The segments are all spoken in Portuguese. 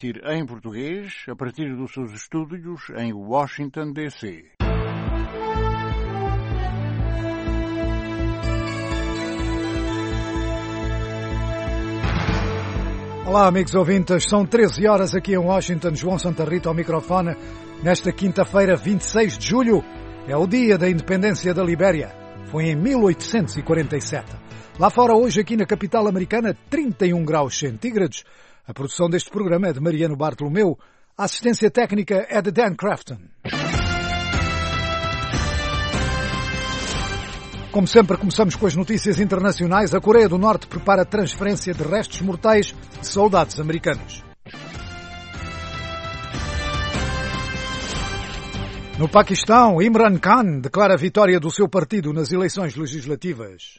Em português, a partir dos seus estúdios em Washington, D.C. Olá, amigos ouvintes, são 13 horas aqui em Washington, João Santa Rita ao microfone, nesta quinta-feira, 26 de julho, é o dia da independência da Libéria. Foi em 1847. Lá fora, hoje, aqui na capital americana, 31 graus centígrados. A produção deste programa é de Mariano Bartolomeu. A assistência técnica é de Dan Crafton. Como sempre, começamos com as notícias internacionais. A Coreia do Norte prepara transferência de restos mortais de soldados americanos. No Paquistão, Imran Khan declara a vitória do seu partido nas eleições legislativas.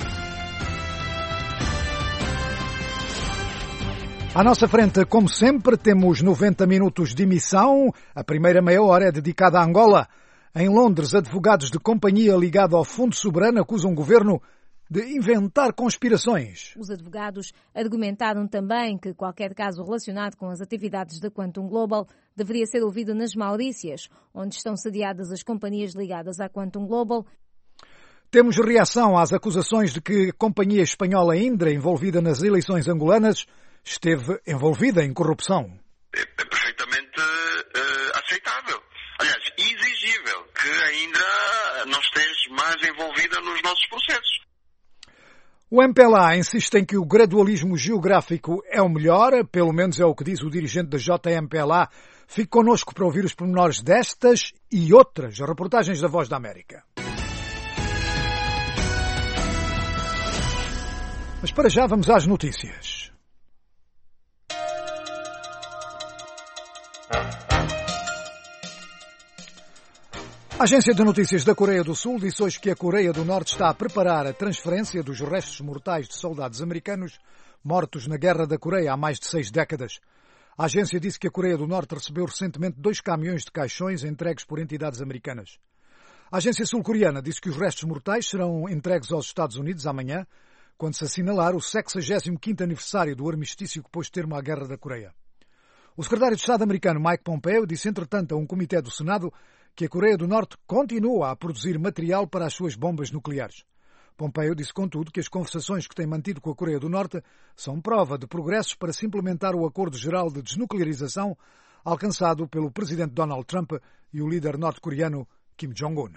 À nossa frente, como sempre, temos 90 minutos de emissão. A primeira meia hora é dedicada à Angola. Em Londres, advogados de companhia ligada ao Fundo Soberano acusam o governo de inventar conspirações. Os advogados argumentaram também que qualquer caso relacionado com as atividades da Quantum Global deveria ser ouvido nas Maurícias, onde estão sediadas as companhias ligadas à Quantum Global. Temos reação às acusações de que a companhia espanhola Indra, envolvida nas eleições angolanas, esteve envolvida em corrupção. É perfeitamente aceitável. Aliás, exigível que a Indra não esteja mais envolvida nos nossos processos. O MPLA insiste em que o gradualismo geográfico é o melhor, pelo menos é o que diz o dirigente da JMPLA. Fique connosco para ouvir os pormenores destas e outras reportagens da Voz da América. Mas para já vamos às notícias. A Agência de Notícias da Coreia do Sul disse hoje que a Coreia do Norte está a preparar a transferência dos restos mortais de soldados americanos mortos na Guerra da Coreia há mais de 6 décadas. A agência disse que a Coreia do Norte recebeu recentemente 2 caminhões de caixões entregues por entidades americanas. A agência sul-coreana disse que os restos mortais serão entregues aos Estados Unidos amanhã, quando se assinalar o 65º aniversário do armistício que pôs termo à Guerra da Coreia. O secretário de Estado americano Mike Pompeo disse, entretanto, a um comitê do Senado que a Coreia do Norte continua a produzir material para as suas bombas nucleares. Pompeo disse, contudo, que as conversações que tem mantido com a Coreia do Norte são prova de progressos para se implementar o Acordo Geral de Desnuclearização alcançado pelo presidente Donald Trump e o líder norte-coreano Kim Jong-un.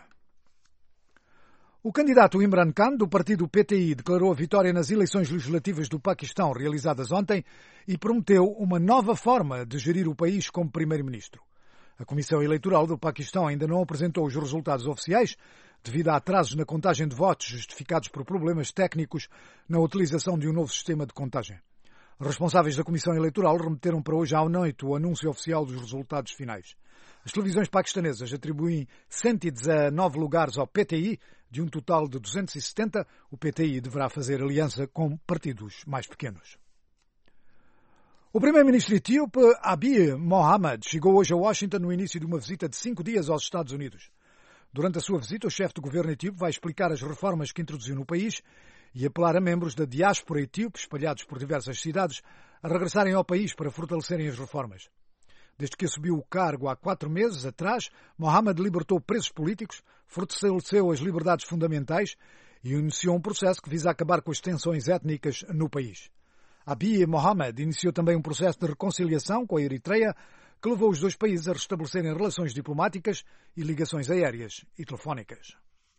O candidato Imran Khan, do partido PTI, declarou a vitória nas eleições legislativas do Paquistão realizadas ontem e prometeu uma nova forma de gerir o país como primeiro-ministro. A Comissão Eleitoral do Paquistão ainda não apresentou os resultados oficiais, devido a atrasos na contagem de votos justificados por problemas técnicos na utilização de um novo sistema de contagem. Responsáveis da Comissão Eleitoral remeteram para hoje à noite o anúncio oficial dos resultados finais. As televisões paquistanesas atribuem 119 lugares ao PTI, de um total de 270. O PTI deverá fazer aliança com partidos mais pequenos. O primeiro-ministro etíope Abiy Mohamed chegou hoje a Washington no início de uma visita de 5 dias aos Estados Unidos. Durante a sua visita, o chefe do governo etíope vai explicar as reformas que introduziu no país e apelar a membros da diáspora etíope, espalhados por diversas cidades, a regressarem ao país para fortalecerem as reformas. Desde que assumiu o cargo há 4 meses atrás, Mohamed libertou presos políticos, fortaleceu as liberdades fundamentais e iniciou um processo que visa acabar com as tensões étnicas no país. Abiy Mohamed iniciou também um processo de reconciliação com a Eritreia, que levou os 2 países a restabelecerem relações diplomáticas e ligações aéreas e telefónicas.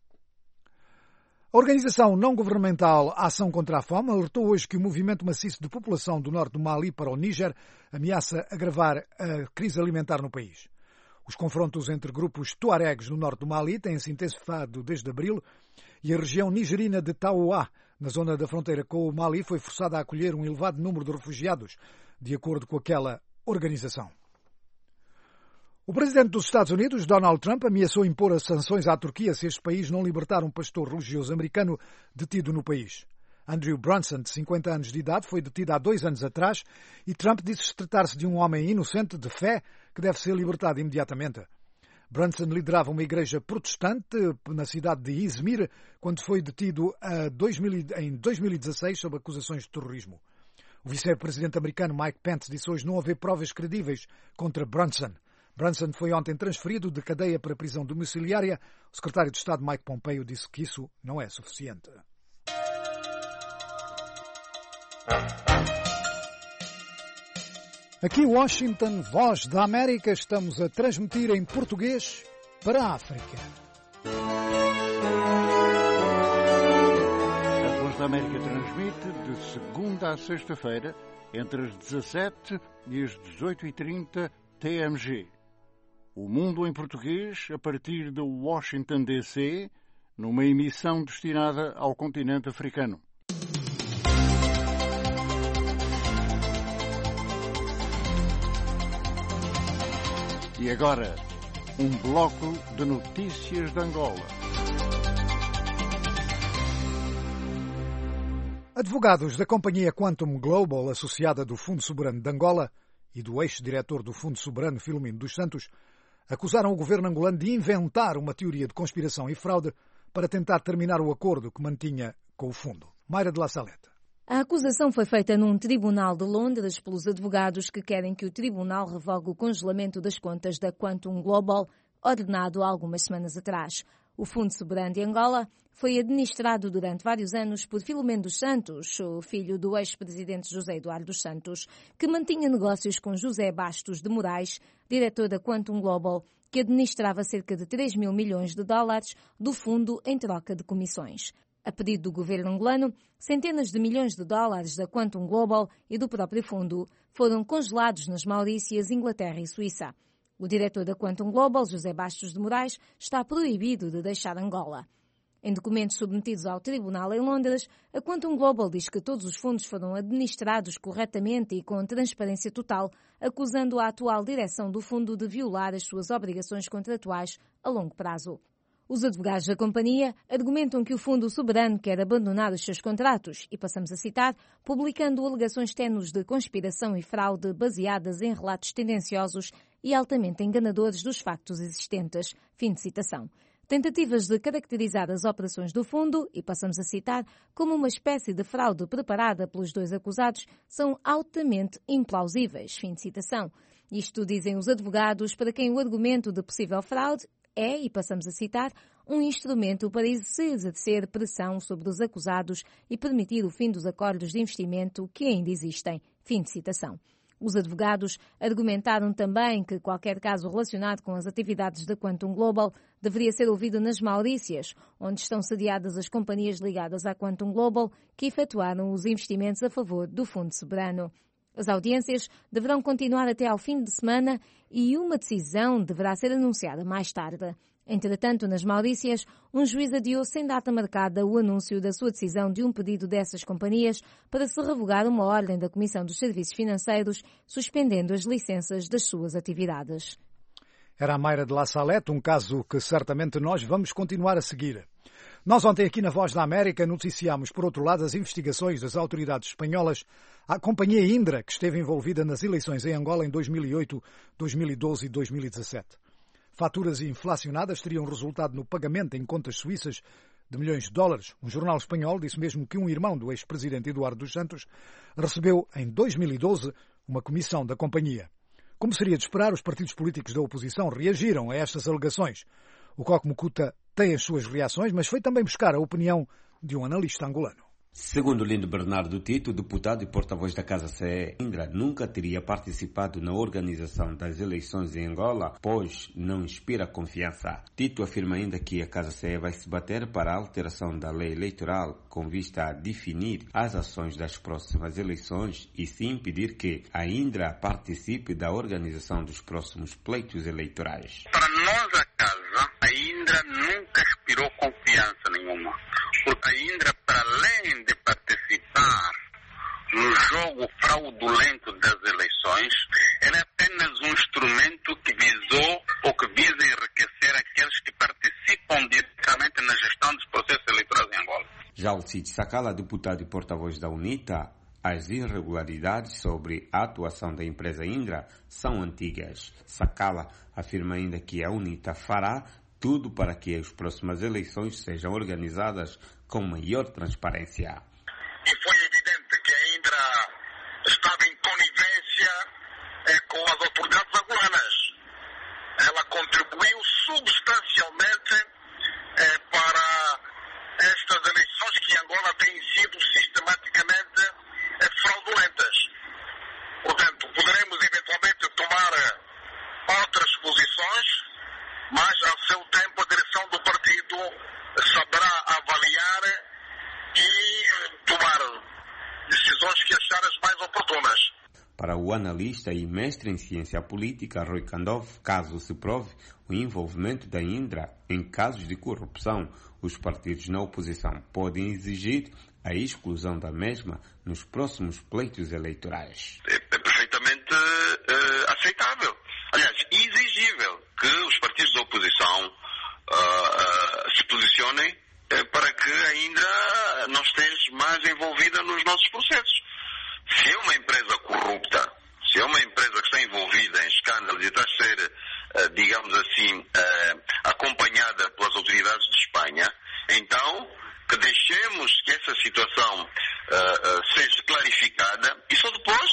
A organização não-governamental Ação contra a Fome alertou hoje que o movimento maciço de população do norte do Mali para o Níger ameaça agravar a crise alimentar no país. Os confrontos entre grupos tuaregs no norte do Mali têm-se intensificado desde abril e a região nigerina de Taoua, na zona da fronteira com o Mali, foi forçada a acolher um elevado número de refugiados, de acordo com aquela organização. O presidente dos Estados Unidos, Donald Trump, ameaçou impor as sanções à Turquia se este país não libertar um pastor religioso americano detido no país. Andrew Brunson, de 50 anos de idade, foi detido há 2 anos atrás e Trump disse tratar-se de um homem inocente de fé que deve ser libertado imediatamente. Brunson liderava uma igreja protestante na cidade de Izmir quando foi detido em 2016 sob acusações de terrorismo. O vice-presidente americano Mike Pence disse hoje não haver provas credíveis contra Brunson. Brunson foi ontem transferido de cadeia para prisão domiciliária. O secretário de Estado Mike Pompeo disse que isso não é suficiente. Aqui Washington, Voz da América, estamos a transmitir em português para a África. A Voz da América transmite de segunda a sexta-feira, entre as 17 e as 18h30 TMG. O Mundo em Português, a partir de Washington, D.C., numa emissão destinada ao continente africano. E agora, um bloco de notícias de Angola. Advogados da companhia Quantum Global, associada do Fundo Soberano de Angola, e do ex-diretor do Fundo Soberano, Filomeno dos Santos, acusaram o governo angolano de inventar uma teoria de conspiração e fraude para tentar terminar o acordo que mantinha com o fundo. Mayra de La Saleta. A acusação foi feita num tribunal de Londres pelos advogados que querem que o tribunal revogue o congelamento das contas da Quantum Global, ordenado há algumas semanas atrás. O Fundo Soberano de Angola foi administrado durante vários anos por Filomeno dos Santos, o filho do ex-presidente José Eduardo dos Santos, que mantinha negócios com José Bastos de Moraes, diretor da Quantum Global, que administrava cerca de 3 mil milhões de dólares do fundo em troca de comissões. A pedido do governo angolano, centenas de milhões de dólares da Quantum Global e do próprio fundo foram congelados nas Maurícias, Inglaterra e Suíça. O diretor da Quantum Global, José Bastos de Moraes, está proibido de deixar Angola. Em documentos submetidos ao tribunal em Londres, a Quantum Global diz que todos os fundos foram administrados corretamente e com transparência total, acusando a atual direção do fundo de violar as suas obrigações contratuais a longo prazo. Os advogados da companhia argumentam que o Fundo Soberano quer abandonar os seus contratos e, passamos a citar, publicando alegações ténues de conspiração e fraude baseadas em relatos tendenciosos e altamente enganadores dos factos existentes. Fim de citação. Tentativas de caracterizar as operações do fundo, e passamos a citar, como uma espécie de fraude preparada pelos dois acusados, são altamente implausíveis. Fim de citação. Isto dizem os advogados, para quem o argumento de possível fraude é, e passamos a citar, um instrumento para exercer pressão sobre os acusados e permitir o fim dos acordos de investimento que ainda existem. Fim de citação. Os advogados argumentaram também que qualquer caso relacionado com as atividades da Quantum Global deveria ser ouvido nas Maurícias, onde estão sediadas as companhias ligadas à Quantum Global que efetuaram os investimentos a favor do Fundo Soberano. As audiências deverão continuar até ao fim de semana e uma decisão deverá ser anunciada mais tarde. Entretanto, nas Maurícias, um juiz adiou sem data marcada o anúncio da sua decisão de um pedido dessas companhias para se revogar uma ordem da Comissão dos Serviços Financeiros, suspendendo as licenças das suas atividades. Era a Mayra de La Salete, um caso que certamente nós vamos continuar a seguir. Nós ontem aqui na Voz da América noticiámos, por outro lado, as investigações das autoridades espanholas à companhia Indra, que esteve envolvida nas eleições em Angola em 2008, 2012 e 2017. Faturas inflacionadas teriam resultado no pagamento em contas suíças de milhões de dólares. Um jornal espanhol disse mesmo que um irmão do ex-presidente Eduardo dos Santos recebeu, em 2012, uma comissão da companhia. Como seria de esperar, os partidos políticos da oposição reagiram a estas alegações. O Coque Mucuta tem as suas reações, mas foi também buscar a opinião de um analista angolano. Segundo Lindo Bernardo Tito, deputado e porta-voz da Casa CE, Indra nunca teria participado na organização das eleições em Angola, pois não inspira confiança. Tito afirma ainda que a Casa CE vai se bater para a alteração da lei eleitoral com vista a definir as ações das próximas eleições e sim impedir que a Indra participe da organização dos próximos pleitos eleitorais. Para nós, a Casa, a Indra nunca inspirou confiança nenhuma. Porque a Indra, para além de participar no jogo fraudulento das eleições, ela é apenas um instrumento que visou ou que visa enriquecer aqueles que participam diretamente na gestão dos processos eleitorais em Angola. Já Alcide Sacala, deputado e porta-voz da UNITA, as irregularidades sobre a atuação da empresa Indra são antigas. Sacala afirma ainda que a UNITA fará tudo para que as próximas eleições sejam organizadas com maior transparência. E foi evidente que a Indra as autoridades angolanas. Ela contribuiu substancialmente para estas eleições que em Angola têm sido sistematicamente fraudulentas. Portanto, poderemos eventualmente tomar outras posições, mas ao seu tempo a direção do partido saberá avaliar e tomar decisões que achar as mais oportunas. Para o analista e mestre em ciência política Rui Kandov, caso se prove o envolvimento da Indra em casos de corrupção, os partidos na oposição podem exigir a exclusão da mesma nos próximos pleitos eleitorais. É perfeitamente aceitável. Aliás, exigível que os partidos da oposição se posicionem para que a Indra não esteja mais envolvida nos nossos processos. Se é uma empresa corrupta, se é uma empresa que está envolvida em escândalos e está a ser, digamos assim, acompanhada pelas autoridades de Espanha, então que deixemos que essa situação seja clarificada e só depois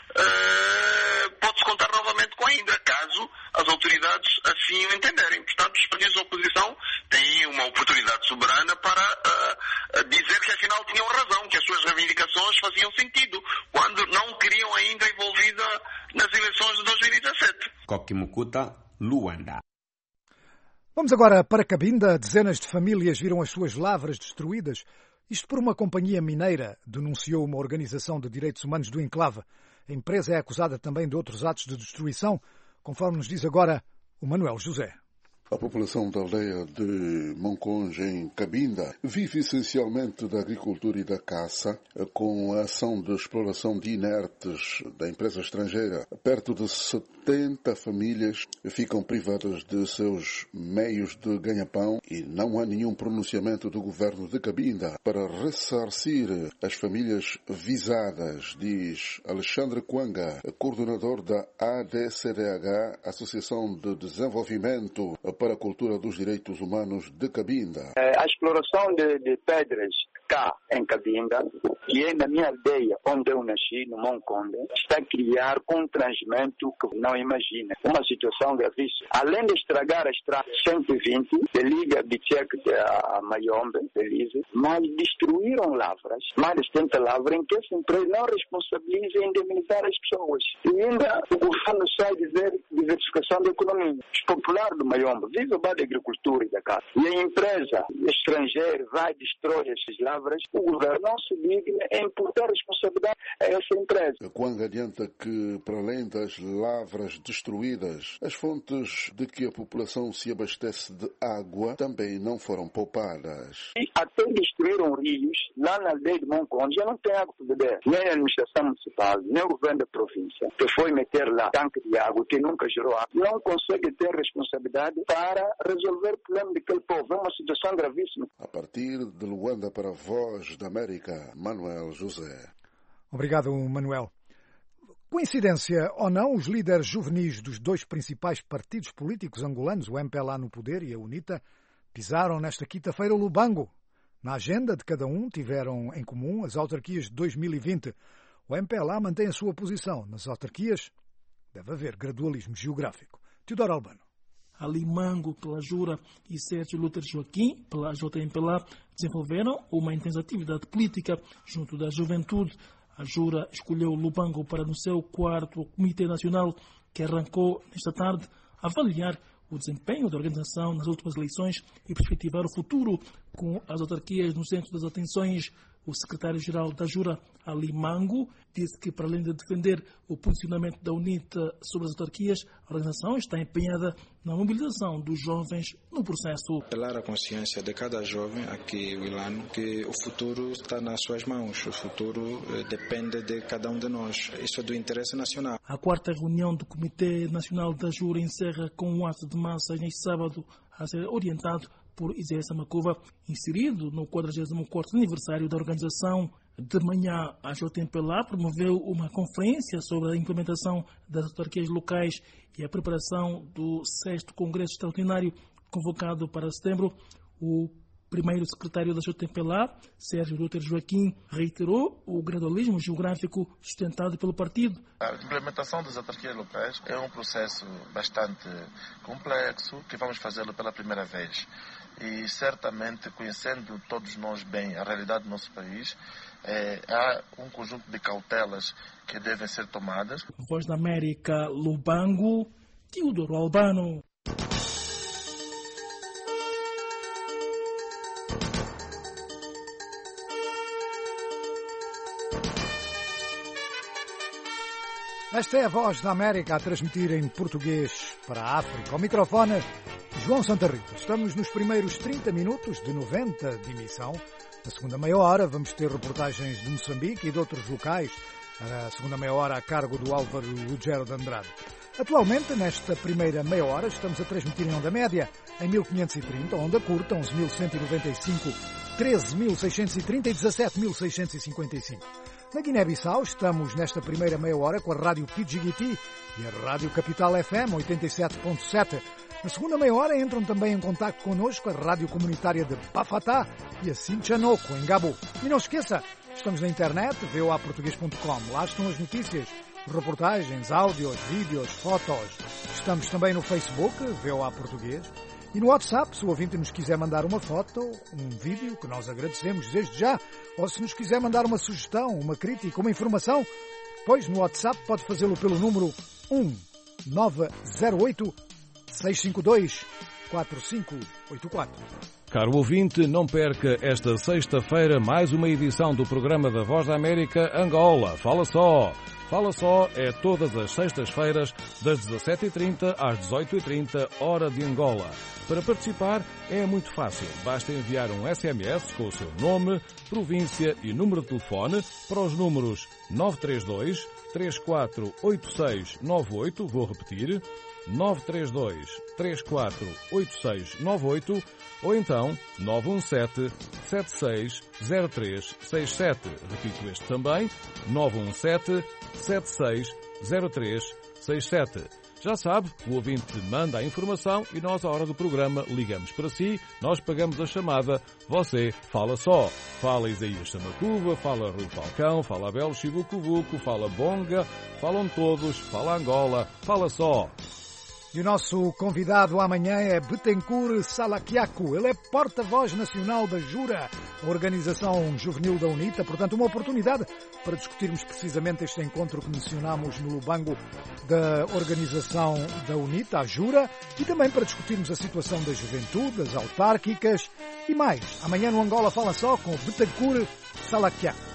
pode-se contar novamente com a Indra, caso as autoridades assim o entenderem. Portanto, os partidos da oposição têm uma oportunidade soberana para dizer que afinal tinham razão, que as suas reivindicações faziam sentido, quando não queriam a Indra envolvida nas eleições de 2017. Koki Mukuta, Luanda. Vamos agora para Cabinda. Dezenas de famílias viram as suas lavras destruídas. Isto por uma companhia mineira, denunciou uma organização de direitos humanos do enclave. A empresa é acusada também de outros atos de destruição, conforme nos diz agora o Manuel José. A população da aldeia de Monconje, em Cabinda, vive essencialmente da agricultura e da caça, com a ação de exploração de inertes da empresa estrangeira. Perto de 70 famílias ficam privadas de seus meios de ganha-pão e não há nenhum pronunciamento do governo de Cabinda para ressarcir as famílias visadas, diz Alexandre Kwanga, coordenador da ADCDH, Associação de Desenvolvimento para a Cultura dos Direitos Humanos de Cabinda. A exploração de pedras cá em Cabinda, que é na minha aldeia onde eu nasci, no Monconde, está a criar constrangimento que não imagina. Uma situação gravíssima. Além de estragar a estrada 120, de liga Bichek a Mayombe, Belize, mas destruíram lavras, mais de 70 lavras, em que essa empresa não responsabiliza em indemnizar as pessoas. E ainda o governo sai dizer diversificação da economia. Os populares do Mayombe vivem bem da agricultura e da caça. E a empresa estrangeira vai e destrói essas lavras, o governo não se digna em imputar responsabilidade a essa empresa. Kwang adianta que, para além das lavras destruídas, as fontes de que a população se abastece de água também não foram poupadas. E até destruíram rios, lá na aldeia de Monconde já não tem água para beber. Nem a administração municipal, nem o governo da província, que foi meter lá tanque de água, que nunca gerou água, não consegue ter responsabilidade para resolver o problema daquele povo. É uma situação gravíssima. A partir de Luanda para a Voz da América, Manuel José. Obrigado, Manuel. Coincidência ou não, os líderes juvenis dos dois principais partidos políticos angolanos, o MPLA no poder e a UNITA, pisaram nesta quinta-feira o Lubango. Na agenda de cada um tiveram em comum as autarquias de 2020. O MPLA mantém a sua posição. Nas autarquias deve haver gradualismo geográfico. Teodoro Albano. Alimango pela Jura e Sérgio Luther Joaquim pela JMPLA desenvolveram uma intensa atividade política junto da juventude. A Jura escolheu Lubango para no seu quarto Comitê Nacional, que arrancou nesta tarde avaliar o desempenho da organização nas últimas eleições e perspectivar o futuro com as autarquias no centro das atenções. O secretário-geral da Jura, Ali Mango, disse que, para além de defender o posicionamento da UNITA sobre as autarquias, a organização está empenhada na mobilização dos jovens no processo. Apelar a consciência de cada jovem aqui, Wilano, que o futuro está nas suas mãos, o futuro depende de cada um de nós. Isso é do interesse nacional. A quarta reunião do Comitê Nacional da Jura encerra com um ato de massa neste sábado a ser orientado por Isaías Samacuva, inserido no 44º aniversário da organização. De manhã, a JMPLA promoveu uma conferência sobre a implementação das autarquias locais e a preparação do 6º Congresso Extraordinário, convocado para setembro. O primeiro secretário da JPLA, Sérgio Lúter Joaquim, reiterou o gradualismo geográfico sustentado pelo partido. A implementação das autarquias locais é um processo bastante complexo, que vamos fazê-lo pela primeira vez. E certamente, conhecendo todos nós bem a realidade do nosso país, há um conjunto de cautelas que devem ser tomadas. Voz da América, Lubango, Teodoro Albano. Esta é a Voz da América a transmitir em português para a África. Ao microfone, João Santa Rita. Estamos nos primeiros 30 minutos de 90 de emissão. Na segunda meia hora vamos ter reportagens de Moçambique e de outros locais. A segunda meia hora a cargo do Álvaro Lugero de Andrade. Atualmente, nesta primeira meia hora, estamos a transmitir em onda média em 1530, onda curta 11.195, 13.630 e 17.655. Na Guiné-Bissau estamos nesta primeira meia hora com a Rádio Pidjigiti e a Rádio Capital FM 87.7. Na segunda meia hora entram também em contacto connosco a Rádio Comunitária de Bafatá e a Sinchanoco, em Gabo. E não esqueça, estamos na internet, voaportugues.com. Lá estão as notícias, reportagens, áudios, vídeos, fotos. Estamos também no Facebook, VOA Português. E no WhatsApp, se o ouvinte nos quiser mandar uma foto, um vídeo, que nós agradecemos desde já, ou se nos quiser mandar uma sugestão, uma crítica, uma informação, pois no WhatsApp pode fazê-lo pelo número 1908 652 4584. Caro ouvinte, não perca esta sexta-feira mais uma edição do programa da Voz da América Angola. Fala só! Fala só é todas as sextas-feiras, das 17h30 às 18h30, hora de Angola. Para participar é muito fácil. Basta enviar um SMS com o seu nome, província e número de telefone para os números 932 348698, vou repetir, 932 348698, ou então 917 760367. Repito este também, 917 760367. Já sabe, o ouvinte manda a informação e nós, à hora do programa, ligamos para si, nós pagamos a chamada, você fala só. Fala Isaías Samacuva, fala Rui Falcão, fala Abel Chibucubuco, fala Bonga, falam todos, fala Angola, fala só. E o nosso convidado amanhã é Betancourt Salaquiaco. Ele é porta-voz nacional da Jura, a organização juvenil da UNITA. Portanto, uma oportunidade para discutirmos precisamente este encontro que mencionámos no Lubango da organização da UNITA, a Jura, e também para discutirmos a situação da juventude, das autárquicas e mais. Amanhã no Angola Fala Só com Betancourt Salaquiaco.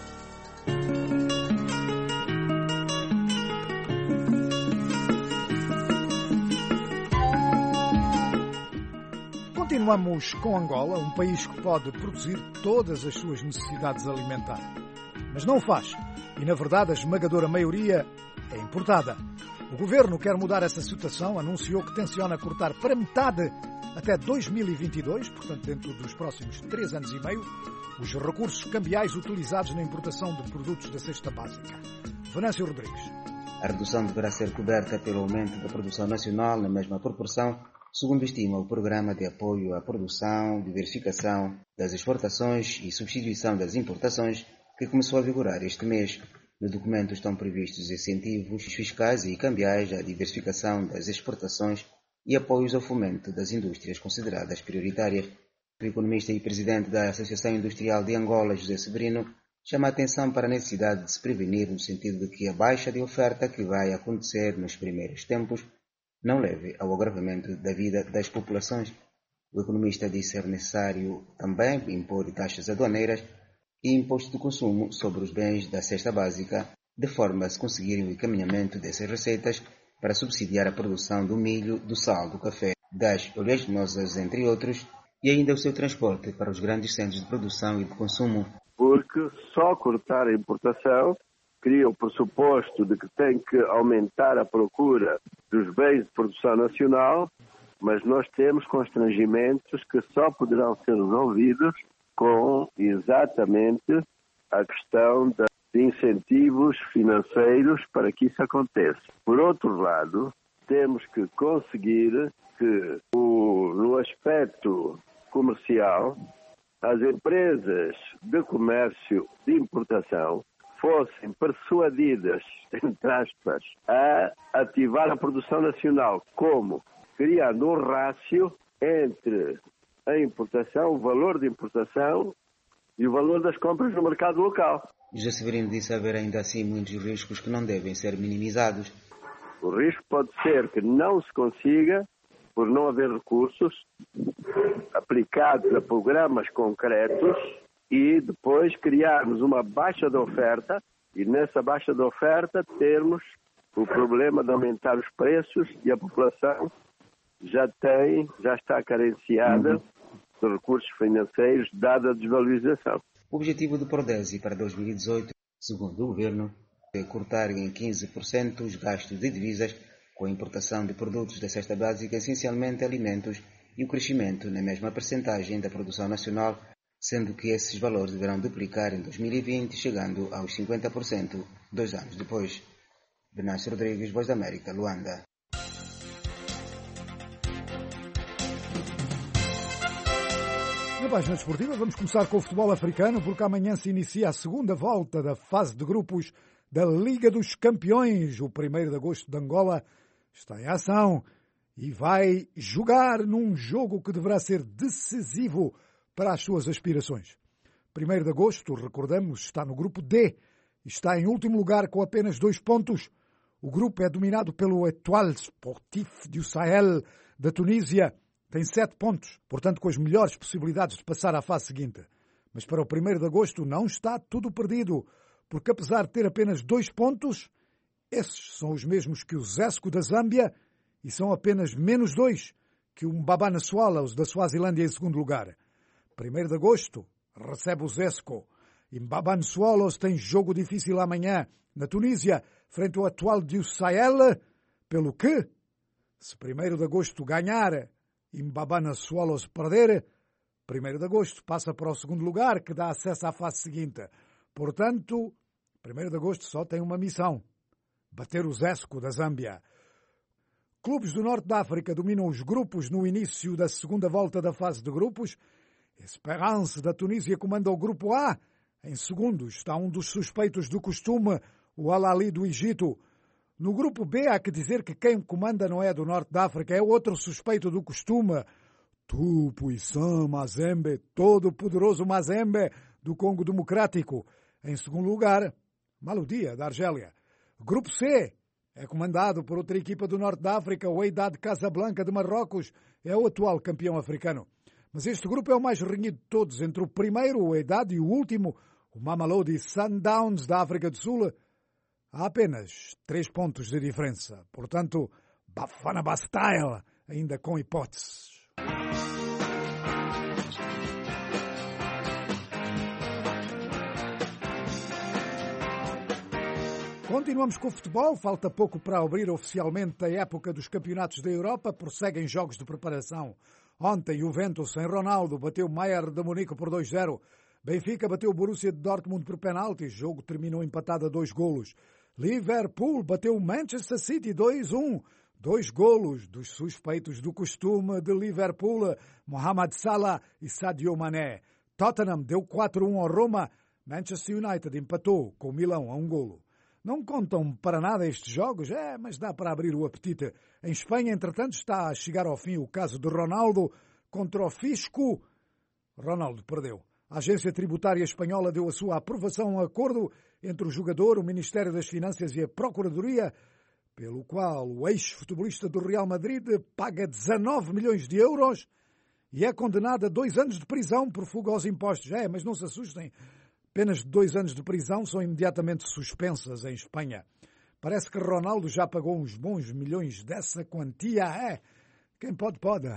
Continuamos com Angola, um país que pode produzir todas as suas necessidades alimentares. Mas não o faz. E, na verdade, a esmagadora maioria é importada. O governo quer mudar essa situação, anunciou que tenciona cortar para metade até 2022, portanto dentro dos próximos 3 anos e meio, os recursos cambiais utilizados na importação de produtos da cesta básica. Venâncio Rodrigues. A redução deverá ser coberta pelo aumento da produção nacional na mesma proporção, segundo estima o Programa de Apoio à Produção, Diversificação das Exportações e Substituição das Importações, que começou a vigorar este mês. No documento estão previstos incentivos fiscais e cambiais à diversificação das exportações e apoios ao fomento das indústrias consideradas prioritárias. O economista e presidente da Associação Industrial de Angola, José Severino, chama a atenção para a necessidade de se prevenir no sentido de que a baixa de oferta que vai acontecer nos primeiros tempos não leve ao agravamento da vida das populações. O economista disse ser necessário também impor taxas aduaneiras e imposto de consumo sobre os bens da cesta básica, de forma a se conseguir o encaminhamento dessas receitas para subsidiar a produção do milho, do sal, do café, das oleaginosas, entre outros, e ainda o seu transporte para os grandes centros de produção e de consumo. Porque só cortar a importação cria o pressuposto de que tem que aumentar a procura dos bens de produção nacional, mas nós temos constrangimentos que só poderão ser resolvidos com exatamente a questão de incentivos financeiros para que isso aconteça. Por outro lado, temos que conseguir que no aspecto comercial as empresas de comércio de importação fossem persuadidas, entre aspas, a ativar a produção nacional, como criando um rácio entre a importação, o valor de importação e o valor das compras no mercado local. José Severino disse haver ainda assim muitos riscos que não devem ser minimizados. O risco pode ser que não se consiga, por não haver recursos aplicados a programas concretos, e depois criarmos uma baixa de oferta, e nessa baixa de oferta termos o problema de aumentar os preços, e a população já está carenciada de recursos financeiros, dada a desvalorização. O objetivo do Prodesi para 2018, segundo o governo, é cortar em 15% os gastos de divisas com a importação de produtos da cesta básica, essencialmente alimentos, e o crescimento na mesma percentagem da produção nacional, sendo que esses valores deverão duplicar em 2020, chegando aos 50% 2 anos depois. Benassi Rodrigues, Voz da América, Luanda. Na página desportiva vamos começar com o futebol africano, porque amanhã se inicia a segunda volta da fase de grupos da Liga dos Campeões. O 1º de agosto de Angola está em ação e vai jogar num jogo que deverá ser decisivo para as suas aspirações. 1º de agosto, recordamos, está no grupo D e está em último lugar com apenas 2 pontos. O grupo é dominado pelo Étoile Sportif du Sahel da Tunísia. Tem 7 pontos, portanto com as melhores possibilidades de passar à fase seguinte. Mas para o 1º de agosto não está tudo perdido, porque apesar de ter apenas 2 pontos, esses são os mesmos que o Zesco da Zâmbia e são apenas menos 2 que o Mbabane Swallows da Suazilândia em segundo lugar. 1º de agosto recebe o Zesco e Mbabane Swallows tem jogo difícil amanhã na Tunísia, frente ao Étoile du Sahel, pelo que, se 1º de agosto ganhar e Mbabane Swallows perder, 1º de agosto passa para o segundo lugar, que dá acesso à fase seguinte. Portanto, 1º de agosto só tem uma missão: bater o Zesco da Zâmbia. Clubes do Norte da África dominam os grupos no início da segunda volta da fase de grupos. Esperance da Tunísia comanda o grupo A. Em segundo está um dos suspeitos do costume, o Al Ahly do Egito. No grupo B há que dizer que quem comanda não é do Norte da África, é outro suspeito do costume, Tupuisan Mazembe, todo poderoso Mazembe do Congo Democrático. Em segundo lugar, Maloudia da Argélia. Grupo C é comandado por outra equipa do Norte da África, o Wydad Casablanca de Marrocos, é o atual campeão africano. Mas este grupo é o mais renhido de todos, entre o primeiro, o Wydad, e o último, o Mamelodi Sundowns da África do Sul. Há apenas 3 pontos de diferença. Portanto, Bafana Bastille, ainda com hipóteses. Continuamos com o futebol. Falta pouco para abrir oficialmente a época dos campeonatos da Europa. Prosseguem jogos de preparação. Ontem, o Juventus, sem Ronaldo, bateu Bayern de Munique por 2-0. Benfica bateu o Borussia de Dortmund por penaltis. O jogo terminou empatado a 2 golos. Liverpool bateu o Manchester City 2-1. 2 golos dos suspeitos do costume de Liverpool, Mohamed Salah e Sadio Mané. Tottenham deu 4-1 ao Roma. Manchester United empatou com o Milão a 1 golo. Não contam para nada estes jogos, mas dá para abrir o apetite. Em Espanha, entretanto, está a chegar ao fim o caso de Ronaldo contra o Fisco. Ronaldo perdeu. A Agência Tributária Espanhola deu a sua aprovação a um acordo entre o jogador, o Ministério das Finanças e a Procuradoria, pelo qual o ex-futebolista do Real Madrid paga 19 milhões de euros e é condenado a 2 anos de prisão por fuga aos impostos. Mas não se assustem, penas de 2 anos de prisão são imediatamente suspensas em Espanha. Parece que Ronaldo já pagou uns bons milhões dessa quantia. Quem pode, pode.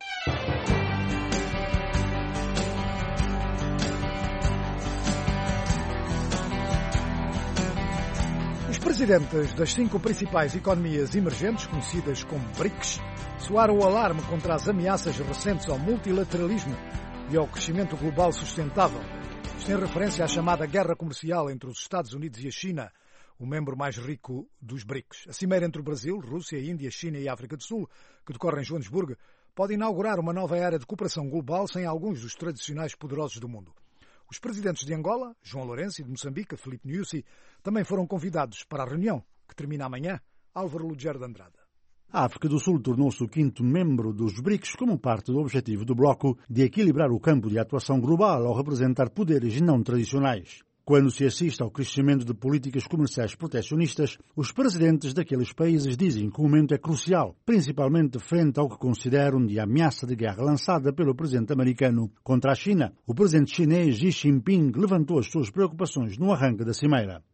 Os presidentes das 5 principais economias emergentes, conhecidas como BRICS, soaram o alarme contra as ameaças recentes ao multilateralismo e ao crescimento global sustentável. Isto em referência à chamada guerra comercial entre os Estados Unidos e a China, o membro mais rico dos BRICS. A cimeira entre o Brasil, Rússia, Índia, China e África do Sul, que decorre em Joanesburgo, pode inaugurar uma nova era de cooperação global sem alguns dos tradicionais poderosos do mundo. Os presidentes de Angola, João Lourenço, e de Moçambique, Filipe Nyusi, também foram convidados para a reunião, que termina amanhã. Álvaro Lugero de Andrade. A África do Sul tornou-se o 5º membro dos BRICS como parte do objetivo do bloco de equilibrar o campo de atuação global ao representar poderes não tradicionais. Quando se assiste ao crescimento de políticas comerciais protecionistas, os presidentes daqueles países dizem que o momento é crucial, principalmente frente ao que consideram de ameaça de guerra lançada pelo presidente americano contra a China. O presidente chinês Xi Jinping levantou as suas preocupações no arranque da cimeira.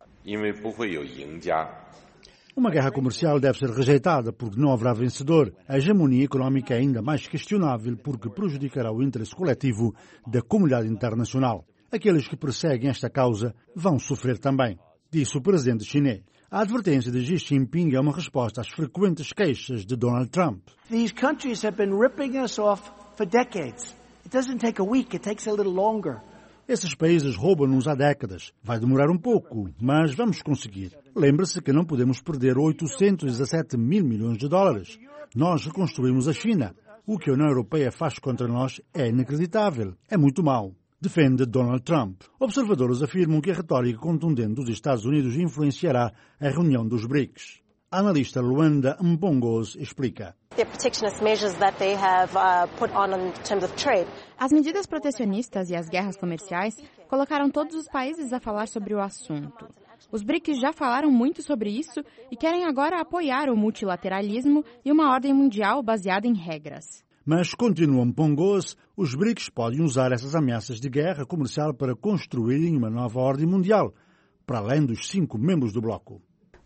Uma guerra comercial deve ser rejeitada porque não haverá vencedor. A hegemonia económica é ainda mais questionável porque prejudicará o interesse coletivo da comunidade internacional. Aqueles que perseguem esta causa vão sofrer também, disse o presidente chinês. A advertência de Xi Jinping é uma resposta às frequentes queixas de Donald Trump. These countries have been ripping us off for decades. It doesn't take a week, it takes a little longer. Esses países roubam-nos há décadas. Vai demorar um pouco, mas vamos conseguir. Lembre-se que não podemos perder 817 mil milhões de dólares. Nós reconstruímos a China. O que a União Europeia faz contra nós é inacreditável. É muito mau. Defende Donald Trump. Observadores afirmam que a retórica contundente dos Estados Unidos influenciará a reunião dos BRICS. A analista Luanda Mbongos explica. As medidas protecionistas e as guerras comerciais colocaram todos os países a falar sobre o assunto. Os BRICS já falaram muito sobre isso e querem agora apoiar o multilateralismo e uma ordem mundial baseada em regras. Mas, continua Mbongos, os BRICS podem usar essas ameaças de guerra comercial para construírem uma nova ordem mundial, para além dos 5 membros do bloco.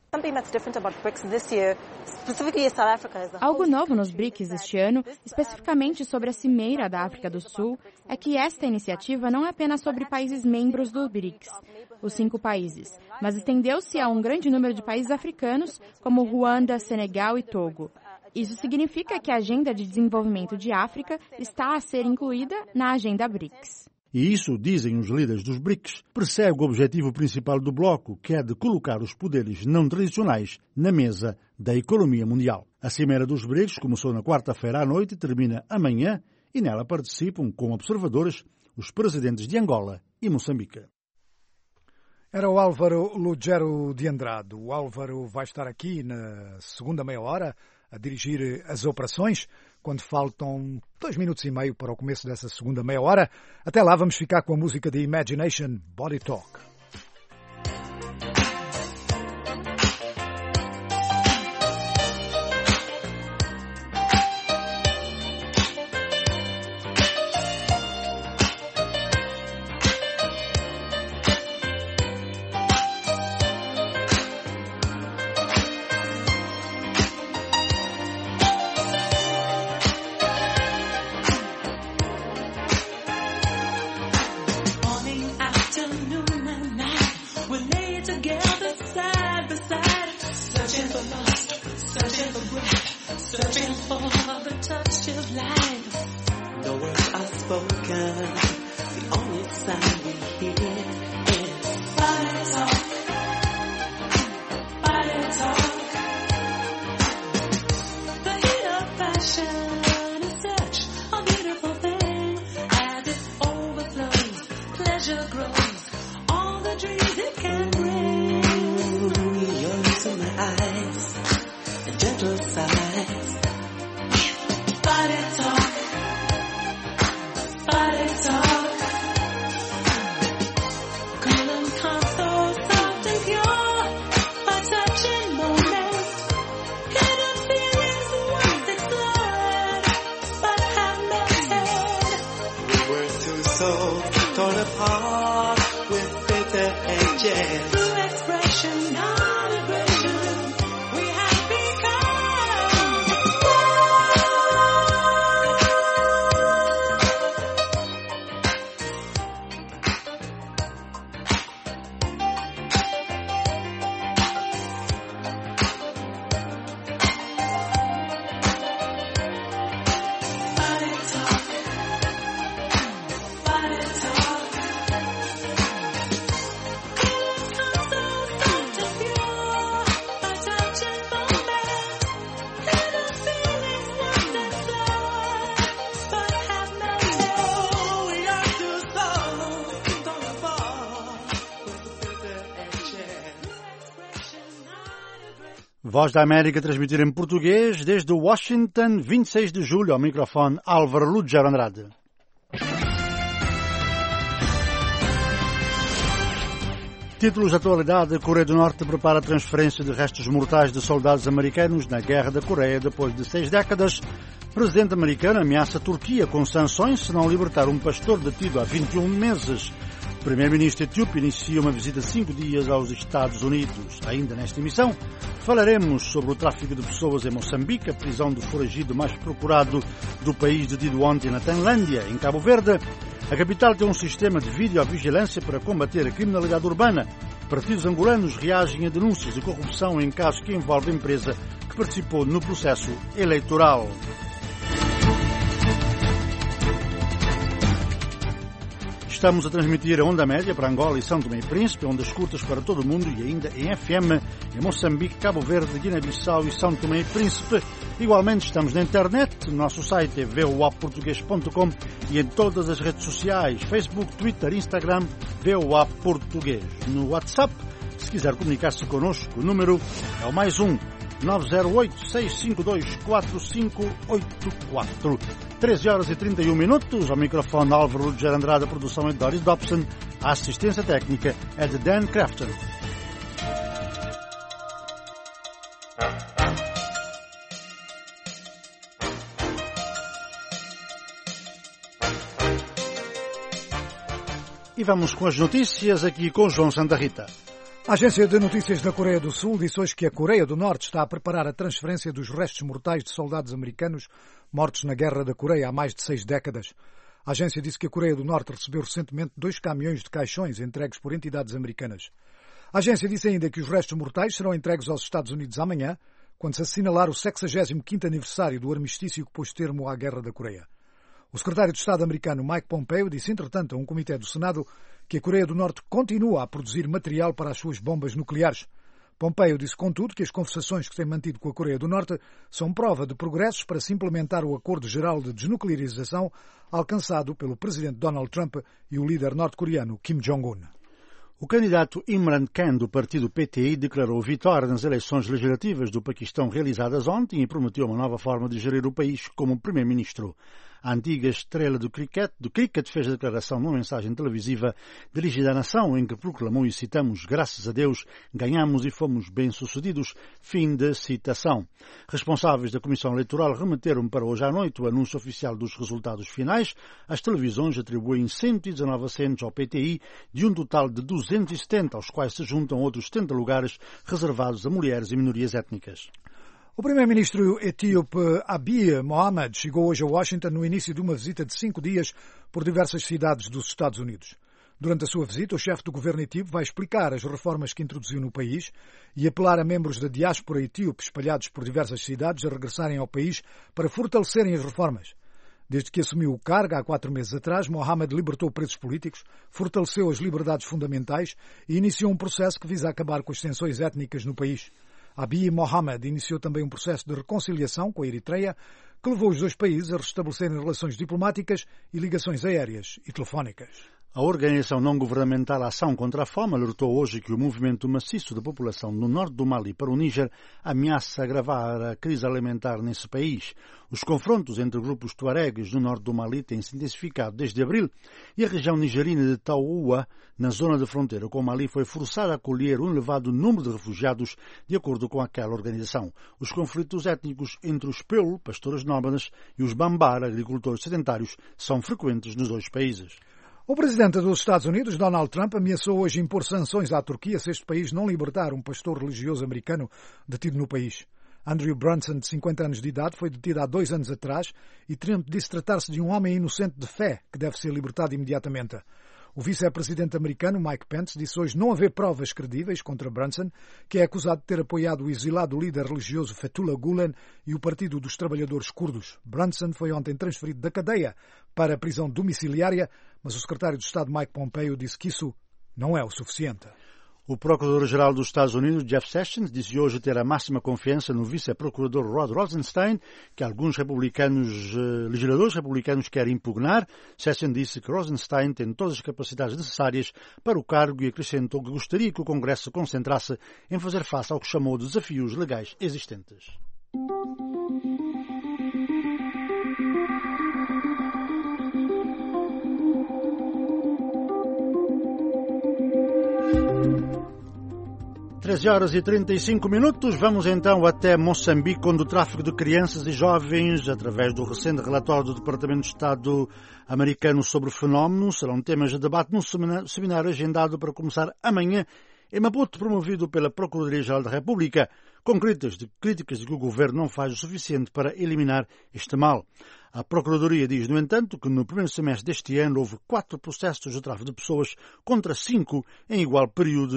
Algo novo nos BRICS este ano, especificamente sobre a Cimeira da África do Sul, é que esta iniciativa não é apenas sobre países membros do BRICS, os 5 países, mas estendeu-se a um grande número de países africanos, como Ruanda, Senegal e Togo. Isso significa que a agenda de desenvolvimento de África está a ser incluída na agenda BRICS. E isso, dizem os líderes dos BRICS, persegue o objetivo principal do bloco, que é de colocar os poderes não tradicionais na mesa da economia mundial. A Cimeira dos BRICS começou na quarta-feira à noite e termina amanhã, e nela participam, como observadores, os presidentes de Angola e Moçambique. Era o Álvaro Lugero de Andrade. O Álvaro vai estar aqui na segunda meia hora a dirigir as operações, quando faltam 2 minutos e meio para o começo dessa segunda meia hora. Até lá vamos ficar com a música de Imagination, Body Talk. Color contours of Voz da América transmitir em português desde Washington, 26 de julho, ao microfone Álvaro Lúger Andrade. Títulos de atualidade: a Coreia do Norte prepara a transferência de restos mortais de soldados americanos na Guerra da Coreia depois de 6 décadas. Presidente americano ameaça a Turquia com sanções se não libertar um pastor detido há 21 meses. O primeiro-ministro etíope inicia uma visita de 5 dias aos Estados Unidos. Ainda nesta emissão, falaremos sobre o tráfico de pessoas em Moçambique, a prisão do foragido mais procurado do país detido ontem na Tailândia, em Cabo Verde. A capital tem um sistema de videovigilância para combater a criminalidade urbana. Partidos angolanos reagem a denúncias de corrupção em casos que envolvem a empresa que participou no processo eleitoral. Estamos a transmitir a onda média para Angola e São Tomé e Príncipe, ondas curtas para todo o mundo e ainda em FM em Moçambique, Cabo Verde, Guiné-Bissau e São Tomé e Príncipe. Igualmente estamos na internet, no nosso site é voaportugues.com e em todas as redes sociais, Facebook, Twitter, Instagram, VOA Português. No WhatsApp, se quiser comunicar-se connosco, o número é o +1 908-652-4584. 13h31, ao microfone Álvaro Lúger Andrade, a produção é de Doris Dobson, a assistência técnica é de Dan Crafton. E vamos com as notícias aqui com João Santa Rita. A Agência de Notícias da Coreia do Sul disse hoje que a Coreia do Norte está a preparar a transferência dos restos mortais de soldados americanos mortos na Guerra da Coreia há mais de 6 décadas. A agência disse que a Coreia do Norte recebeu recentemente 2 caminhões de caixões entregues por entidades americanas. A agência disse ainda que os restos mortais serão entregues aos Estados Unidos amanhã, quando se assinalar o 65º aniversário do armistício que pôs termo à Guerra da Coreia. O secretário de Estado americano Mike Pompeo disse, entretanto, a um comitê do Senado que a Coreia do Norte continua a produzir material para as suas bombas nucleares. Pompeo disse, contudo, que as conversações que tem mantido com a Coreia do Norte são prova de progressos para se implementar o Acordo Geral de Desnuclearização alcançado pelo presidente Donald Trump e o líder norte-coreano Kim Jong-un. O candidato Imran Khan do partido PTI declarou vitória nas eleições legislativas do Paquistão realizadas ontem e prometeu uma nova forma de gerir o país como primeiro-ministro. A antiga estrela do cricket fez a declaração numa mensagem televisiva dirigida à nação em que proclamou, e citamos, graças a Deus, ganhamos e fomos bem-sucedidos, fim de citação. Responsáveis da Comissão Eleitoral remeteram para hoje à noite o anúncio oficial dos resultados finais. As televisões atribuem 119 assentos ao PTI, de um total de 270, aos quais se juntam outros 70 lugares reservados a mulheres e minorias étnicas. O primeiro-ministro etíope Abiy Mohamed chegou hoje a Washington no início de uma visita de 5 dias por diversas cidades dos Estados Unidos. Durante a sua visita, o chefe do governo etíope vai explicar as reformas que introduziu no país e apelar a membros da diáspora etíope espalhados por diversas cidades a regressarem ao país para fortalecerem as reformas. Desde que assumiu o cargo, há 4 meses atrás, Mohamed libertou presos políticos, fortaleceu as liberdades fundamentais e iniciou um processo que visa acabar com as tensões étnicas no país. Abiy Mohamed iniciou também um processo de reconciliação com a Eritreia, que levou os 2 países a restabelecerem relações diplomáticas e ligações aéreas e telefónicas. A organização não-governamental Ação contra a Fome alertou hoje que o movimento maciço da população no norte do Mali para o Níger ameaça agravar a crise alimentar nesse país. Os confrontos entre grupos tuaregues no norte do Mali têm se intensificado desde abril e a região nigerina de Taoua, na zona de fronteira com o Mali, foi forçada a acolher um elevado número de refugiados, de acordo com aquela organização. Os conflitos étnicos entre os Peul, pastores nómadas, e os Bambar, agricultores sedentários, são frequentes nos 2 países. O presidente dos Estados Unidos, Donald Trump, ameaçou hoje impor sanções à Turquia se este país não libertar um pastor religioso americano detido no país. Andrew Brunson, de 50 anos de idade, foi detido há 2 anos atrás e Trump disse tratar-se de um homem inocente de fé que deve ser libertado imediatamente. O vice-presidente americano, Mike Pence, disse hoje não haver provas credíveis contra Brunson, que é acusado de ter apoiado o exilado líder religioso Fethullah Gulen e o Partido dos Trabalhadores Curdos. Brunson foi ontem transferido da cadeia para a prisão domiciliária, mas o secretário de Estado Mike Pompeo disse que isso não é o suficiente. O Procurador-Geral dos Estados Unidos, Jeff Sessions, disse hoje ter a máxima confiança no vice-procurador Rod Rosenstein, que alguns legisladores republicanos querem impugnar. Sessions disse que Rosenstein tem todas as capacidades necessárias para o cargo e acrescentou que gostaria que o Congresso se concentrasse em fazer face ao que chamou de desafios legais existentes. Treze horas e 35 minutos. Vamos então até Moçambique, onde o tráfico de crianças e jovens, através do recente relatório do Departamento de Estado americano sobre o fenómeno, serão temas de debate num seminário agendado para começar amanhã em Maputo, promovido pela Procuradoria-Geral da República, com críticas de que o governo não faz o suficiente para eliminar este mal. A Procuradoria diz, no entanto, que no primeiro semestre deste ano houve 4 processos de tráfico de pessoas contra 5 em igual período de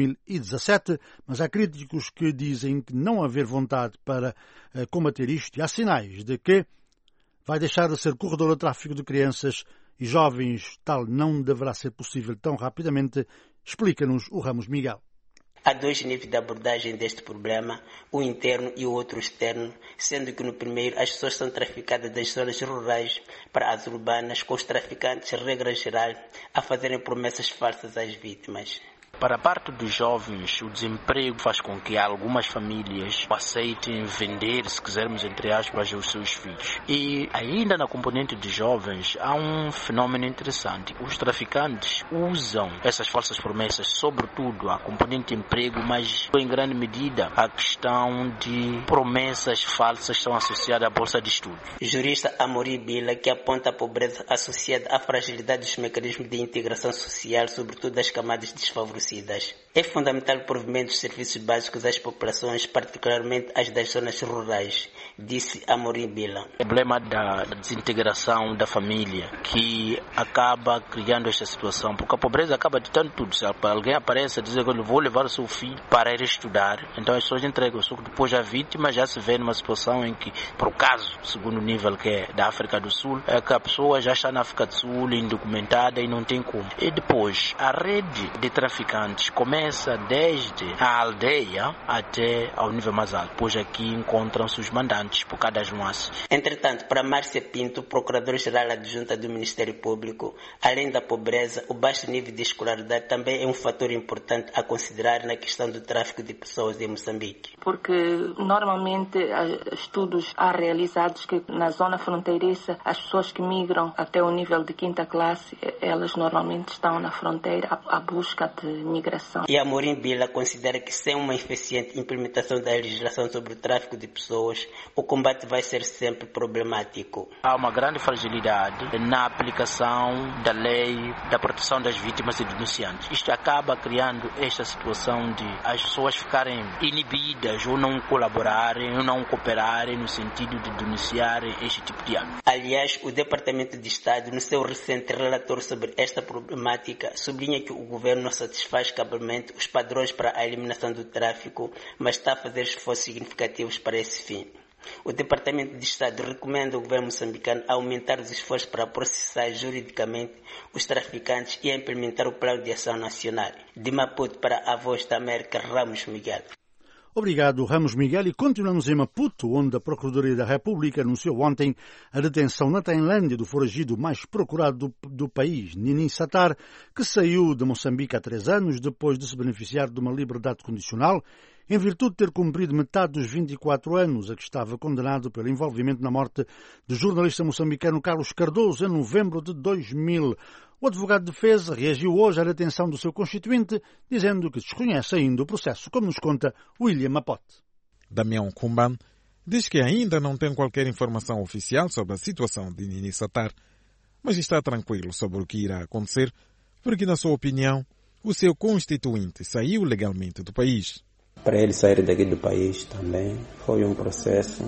2017, mas há críticos que dizem que não haver vontade para combater isto e há sinais de que vai deixar de ser corredor de tráfico de crianças e jovens. Tal não deverá ser possível tão rapidamente, explica-nos o Ramos Miguel. Há 2 níveis de abordagem deste problema, o interno e o outro externo, sendo que no primeiro as pessoas são traficadas das zonas rurais para as urbanas, com os traficantes, regra geral, a fazerem promessas falsas às vítimas. Para a parte dos jovens, o desemprego faz com que algumas famílias aceitem vender, se quisermos, entre aspas, os seus filhos. E ainda na componente de jovens, há um fenômeno interessante. Os traficantes usam essas falsas promessas, sobretudo a componente de emprego, mas em grande medida a questão de promessas falsas estão associadas à bolsa de estudos. O jurista Amorim Bila, que aponta a pobreza associada à fragilidade dos mecanismos de integração social, sobretudo das camadas desfavorecidas. É fundamental o provimento dos serviços básicos às populações, particularmente as das zonas rurais, disse Amorim Bila. O problema da desintegração da família, que acaba criando esta situação, porque a pobreza acaba ditando tudo. Se alguém aparece a dizer que eu vou levar o seu filho para ir estudar, então as pessoas entregam. Só que depois a vítima já se vê numa situação em que, por caso, segundo nível que é da África do Sul, é que a pessoa já está na África do Sul, indocumentada e não tem como. E depois, a rede de traficantes começa desde a aldeia até ao nível mais alto, pois aqui encontram-se os mandantes por cada nuance. Entretanto, para Márcia Pinto, Procuradora-Geral Adjunta do Ministério Público, além da pobreza, o baixo nível de escolaridade também é um fator importante a considerar na questão do tráfico de pessoas em Moçambique. Porque normalmente estudos há realizados que na zona fronteiriça as pessoas que migram até o nível de 5ª classe, elas normalmente estão na fronteira à busca de migração. E Amorim Bila considera que sem uma eficiente implementação da legislação sobre o tráfico de pessoas, o combate vai ser sempre problemático. Há uma grande fragilidade na aplicação da lei da proteção das vítimas e denunciantes. Isto acaba criando esta situação de as pessoas ficarem inibidas ou não colaborarem ou não cooperarem no sentido de denunciarem este tipo de ato. Aliás, o Departamento de Estado, no seu recente relatório sobre esta problemática, sublinha que o governo não satisfaz cabalmente os padrões para a eliminação do tráfico, mas está a fazer esforços significativos para esse fim. O Departamento de Estado recomenda ao governo moçambicano aumentar os esforços para processar juridicamente os traficantes e a implementar o Plano de Ação Nacional. De Maputo para a Voz da América, Ramos Miguel. Obrigado, Ramos Miguel. E continuamos em Maputo, onde a Procuradoria da República anunciou ontem a detenção na Tailândia do foragido mais procurado do país, Nini Satar, que saiu de Moçambique há 3 anos depois de se beneficiar de uma liberdade condicional, em virtude de ter cumprido metade dos 24 anos a que estava condenado pelo envolvimento na morte do jornalista moçambicano Carlos Cardoso em novembro de 2000. O advogado de defesa reagiu hoje à detenção do seu constituinte, dizendo que desconhece ainda o processo, como nos conta William Mapote. Damião Kumban diz que ainda não tem qualquer informação oficial sobre a situação de Nini Satar, mas está tranquilo sobre o que irá acontecer, porque, na sua opinião, o seu constituinte saiu legalmente do país. Para ele sair daqui do país também foi um processo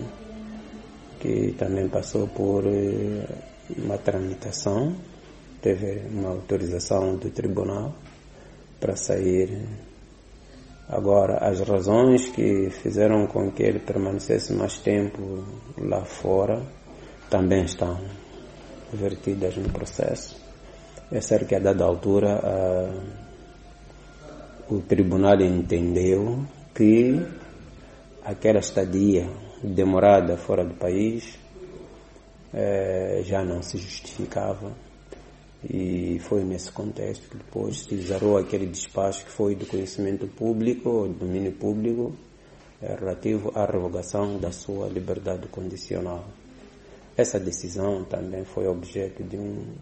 que também passou por uma tramitação. Teve uma autorização do tribunal para sair. Agora, as razões que fizeram com que ele permanecesse mais tempo lá fora também estão vertidas no processo. É certo que a dada altura o tribunal entendeu que aquela estadia demorada fora do país já não se justificava, e foi nesse contexto que depois se exarou aquele despacho que foi do conhecimento público, do domínio público, relativo à revogação da sua liberdade condicional. Essa decisão também foi objeto de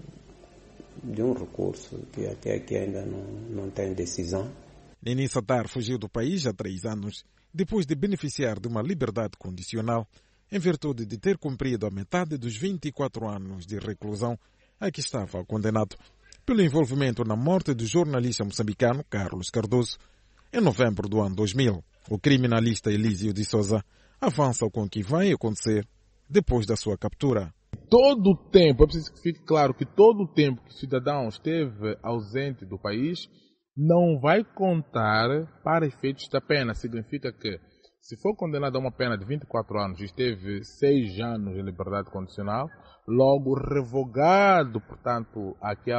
um recurso que até aqui ainda não tem decisão. Nini Sattar fugiu do país há 3 anos, depois de beneficiar de uma liberdade condicional, em virtude de ter cumprido a metade dos 24 anos de reclusão a que estava condenado pelo envolvimento na morte do jornalista moçambicano Carlos Cardoso em novembro do ano 2000. O criminalista Elísio de Souza avança com o que vai acontecer depois da sua captura. Todo o tempo, é preciso que fique claro que todo o tempo que o cidadão esteve ausente do país não vai contar para efeitos da pena. Significa que, se for condenado a uma pena de 24 anos e esteve 6 anos em liberdade condicional, logo revogado, portanto,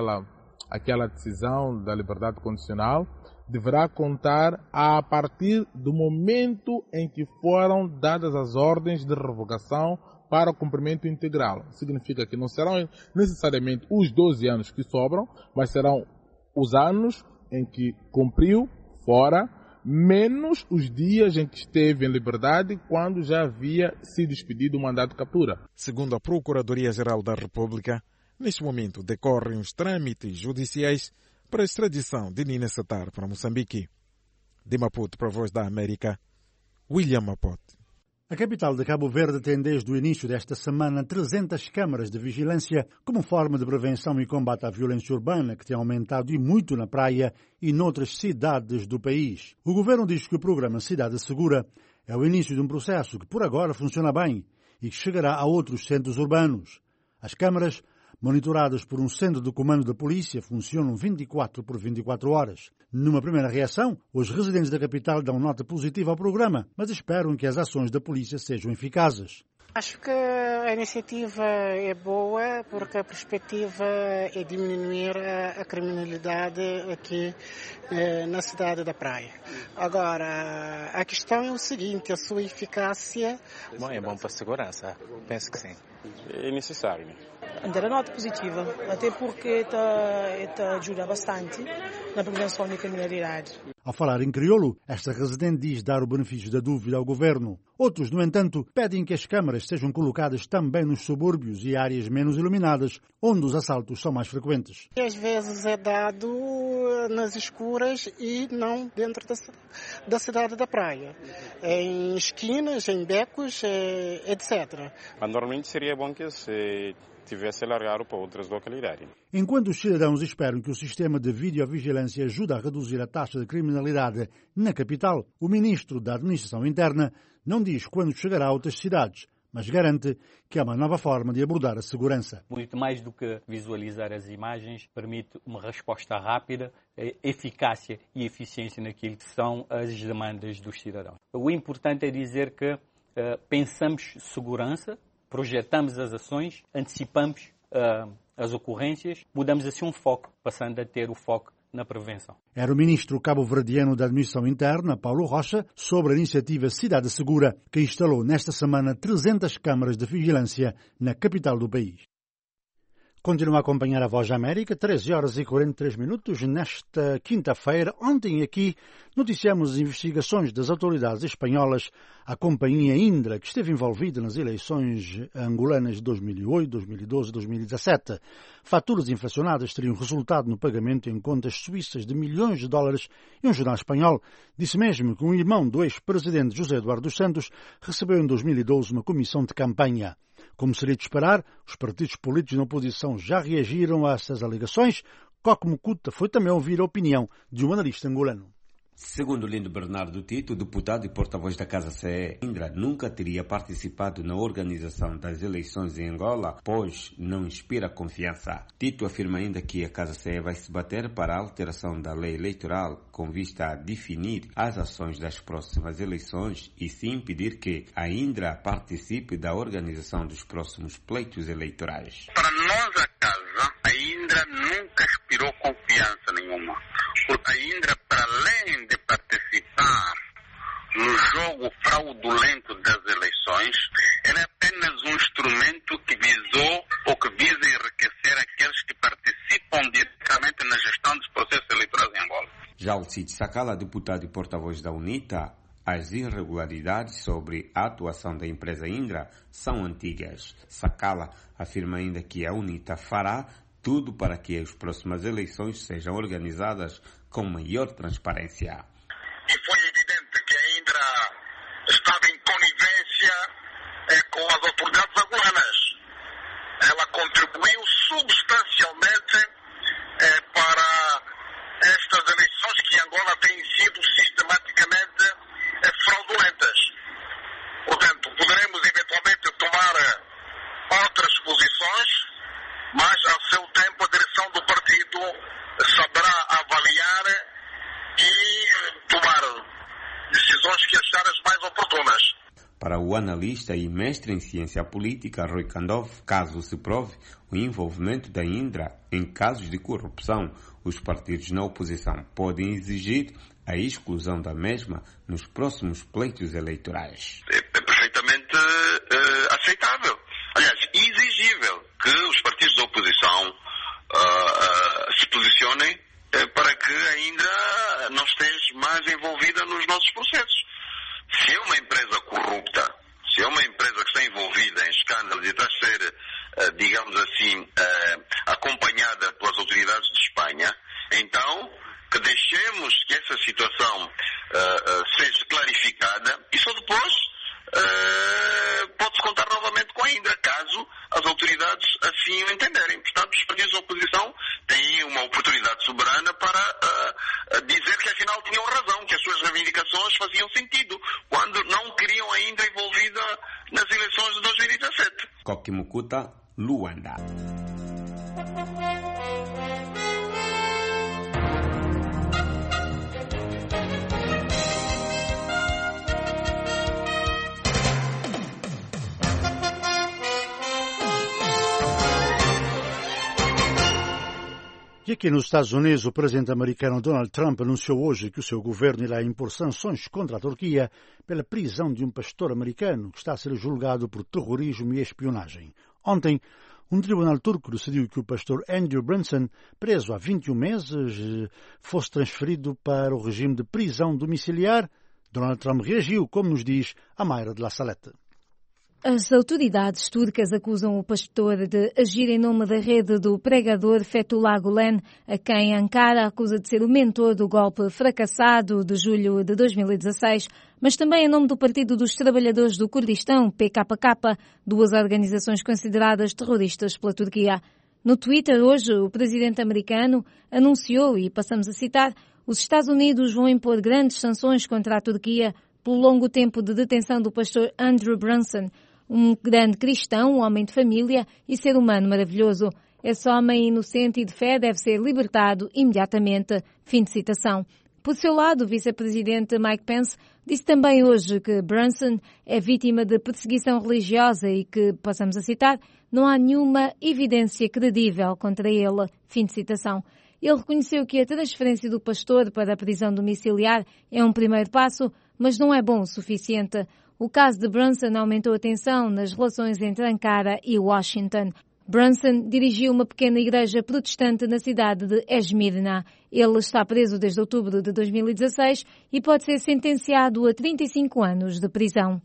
aquela decisão da liberdade condicional, deverá contar a partir do momento em que foram dadas as ordens de revogação para o cumprimento integral. Significa que não serão necessariamente os 12 anos que sobram, mas serão os anos em que cumpriu fora, menos os dias em que esteve em liberdade quando já havia sido expedido o mandato de captura. Segundo a Procuradoria-Geral da República, neste momento decorrem os trâmites judiciais para a extradição de Nini Sattar para Moçambique. De Maputo para a Voz da América, William Mapote. A capital de Cabo Verde tem desde o início desta semana 300 câmaras de vigilância como forma de prevenção e combate à violência urbana, que tem aumentado e muito na praia e noutras cidades do país. O governo diz que o programa Cidade Segura é o início de um processo que por agora funciona bem e que chegará a outros centros urbanos. As câmaras, monitoradas por um centro de comando da polícia, funcionam 24 por 24 horas. Numa primeira reação, os residentes da capital dão nota positiva ao programa, mas esperam que as ações da polícia sejam eficazes. Acho que a iniciativa é boa porque a perspectiva é diminuir a criminalidade aqui na cidade da Praia. Agora, a questão é o seguinte, a sua eficácia... Bom, é bom para a segurança, penso que sim. É necessário. Dar a nota positiva, até porque está ajuda bastante na prevenção da criminalidade. Ao falar em crioulo, esta residente diz dar o benefício da dúvida ao governo. Outros, no entanto, pedem que as câmaras sejam colocadas também nos subúrbios e áreas menos iluminadas, onde os assaltos são mais frequentes. E às vezes é dado nas escuras e não dentro da cidade da Praia. Em esquinas, em becos, etc. Normalmente seria bom que se tivesse alargado para outras localidades. Enquanto os cidadãos esperam que o sistema de videovigilância ajude a reduzir a taxa de criminalidade na capital, o ministro da Administração Interna não diz quando chegará a outras cidades, mas garante que é uma nova forma de abordar a segurança. Muito mais do que visualizar as imagens, permite uma resposta rápida, eficácia e eficiência naquilo que são as demandas dos cidadãos. O importante é dizer que pensamos segurança, projetamos as ações, antecipamos as ocorrências, mudamos assim um foco, passando a ter o foco na prevenção. Era o ministro cabo-verdiano da Administração Interna, Paulo Rocha, sobre a iniciativa Cidade Segura, que instalou nesta semana 300 câmaras de vigilância na capital do país. Continua a acompanhar a Voz da América, 13 horas e 43 minutos, nesta quinta-feira. Ontem aqui noticiamos as investigações das autoridades espanholas à companhia Indra, que esteve envolvida nas eleições angolanas de 2008, 2012 e 2017. Faturas inflacionadas teriam resultado no pagamento em contas suíças de milhões de dólares e um jornal espanhol disse mesmo que um irmão do ex-presidente José Eduardo dos Santos recebeu em 2012 uma comissão de campanha. Como seria de esperar, os partidos políticos na oposição já reagiram a essas alegações. Coque Mucuta foi também ouvir a opinião de um analista angolano. Segundo Lindo Bernardo Tito, deputado e porta-voz da Casa CE, Indra nunca teria participado na organização das eleições em Angola, pois não inspira confiança. Tito afirma ainda que a Casa CE vai se bater para a alteração da lei eleitoral com vista a definir as ações das próximas eleições e sim impedir que a Indra participe da organização dos próximos pleitos eleitorais. Para nós, a Casa, a Indra nunca inspirou confiança nenhuma. Porque a Indra, para além de participar no jogo fraudulento das eleições, ela é apenas um instrumento que visou ou que visa enriquecer aqueles que participam diretamente na gestão dos processos eleitorais em Angola. Já Alcides Sakala, deputado e porta-voz da UNITA, as irregularidades sobre a atuação da empresa Indra são antigas. Sakala afirma ainda que a UNITA fará tudo para que as próximas eleições sejam organizadas com maior transparência. E foi evidente que a Indra estava em conivência com as autoridades angolanas. Ela contribuiu substancialmente para estas eleições que em Angola têm sido sistematicamente fraudulentas. Portanto, poderemos eventualmente tomar outras posições, mas ao seu tempo a direção do partido saberá avaliar e tomar decisões que achar as mais oportunas. Para o analista e mestre em ciência política Rui Kandov, caso se prove o envolvimento da Indra em casos de corrupção, os partidos na oposição podem exigir a exclusão da mesma nos próximos pleitos eleitorais. É perfeitamente aceitável. Aliás, exigível que os partidos da oposição se posicionem para que a Indra não esteja mais envolvida nos nossos processos. Se é uma empresa corrupta, se é uma empresa que está envolvida em escândalos e está a ser, digamos assim, acompanhada pelas autoridades de Espanha, então que deixemos que essa situação seja clarificada e só depois pode-se contar novamente com a Indra, caso as autoridades assim o entenderem. Portanto, os partidos da oposição têm uma oportunidade soberana para dizer que afinal tinham razão, que as suas reivindicações faziam sentido, quando não queriam a Indra envolvida nas eleições de 2017. Koki Mukuta, Luanda. E aqui nos Estados Unidos, o presidente americano Donald Trump anunciou hoje que o seu governo irá impor sanções contra a Turquia pela prisão de um pastor americano que está a ser julgado por terrorismo e espionagem. Ontem, um tribunal turco decidiu que o pastor Andrew Brunson, preso há 21 meses, fosse transferido para o regime de prisão domiciliar. Donald Trump reagiu, como nos diz a Mayra de La Salette. As autoridades turcas acusam o pastor de agir em nome da rede do pregador Fethullah Gulen, a quem Ankara acusa de ser o mentor do golpe fracassado de julho de 2016, mas também em nome do Partido dos Trabalhadores do Kurdistão, PKK, duas organizações consideradas terroristas pela Turquia. No Twitter, hoje, o presidente americano anunciou, e passamos a citar, os Estados Unidos vão impor grandes sanções contra a Turquia pelo longo tempo de detenção do pastor Andrew Brunson, um grande cristão, um homem de família e ser humano maravilhoso. Esse homem inocente e de fé deve ser libertado imediatamente. Fim de citação. Por seu lado, o vice-presidente Mike Pence disse também hoje que Brunson é vítima de perseguição religiosa e que, passamos a citar, não há nenhuma evidência credível contra ele. Fim de citação. Ele reconheceu que a transferência do pastor para a prisão domiciliar é um primeiro passo, mas não é bom o suficiente. O caso de Brunson aumentou a tensão nas relações entre Ankara e Washington. Brunson dirigiu uma pequena igreja protestante na cidade de Esmirna. Ele está preso desde outubro de 2016 e pode ser sentenciado a 35 anos de prisão.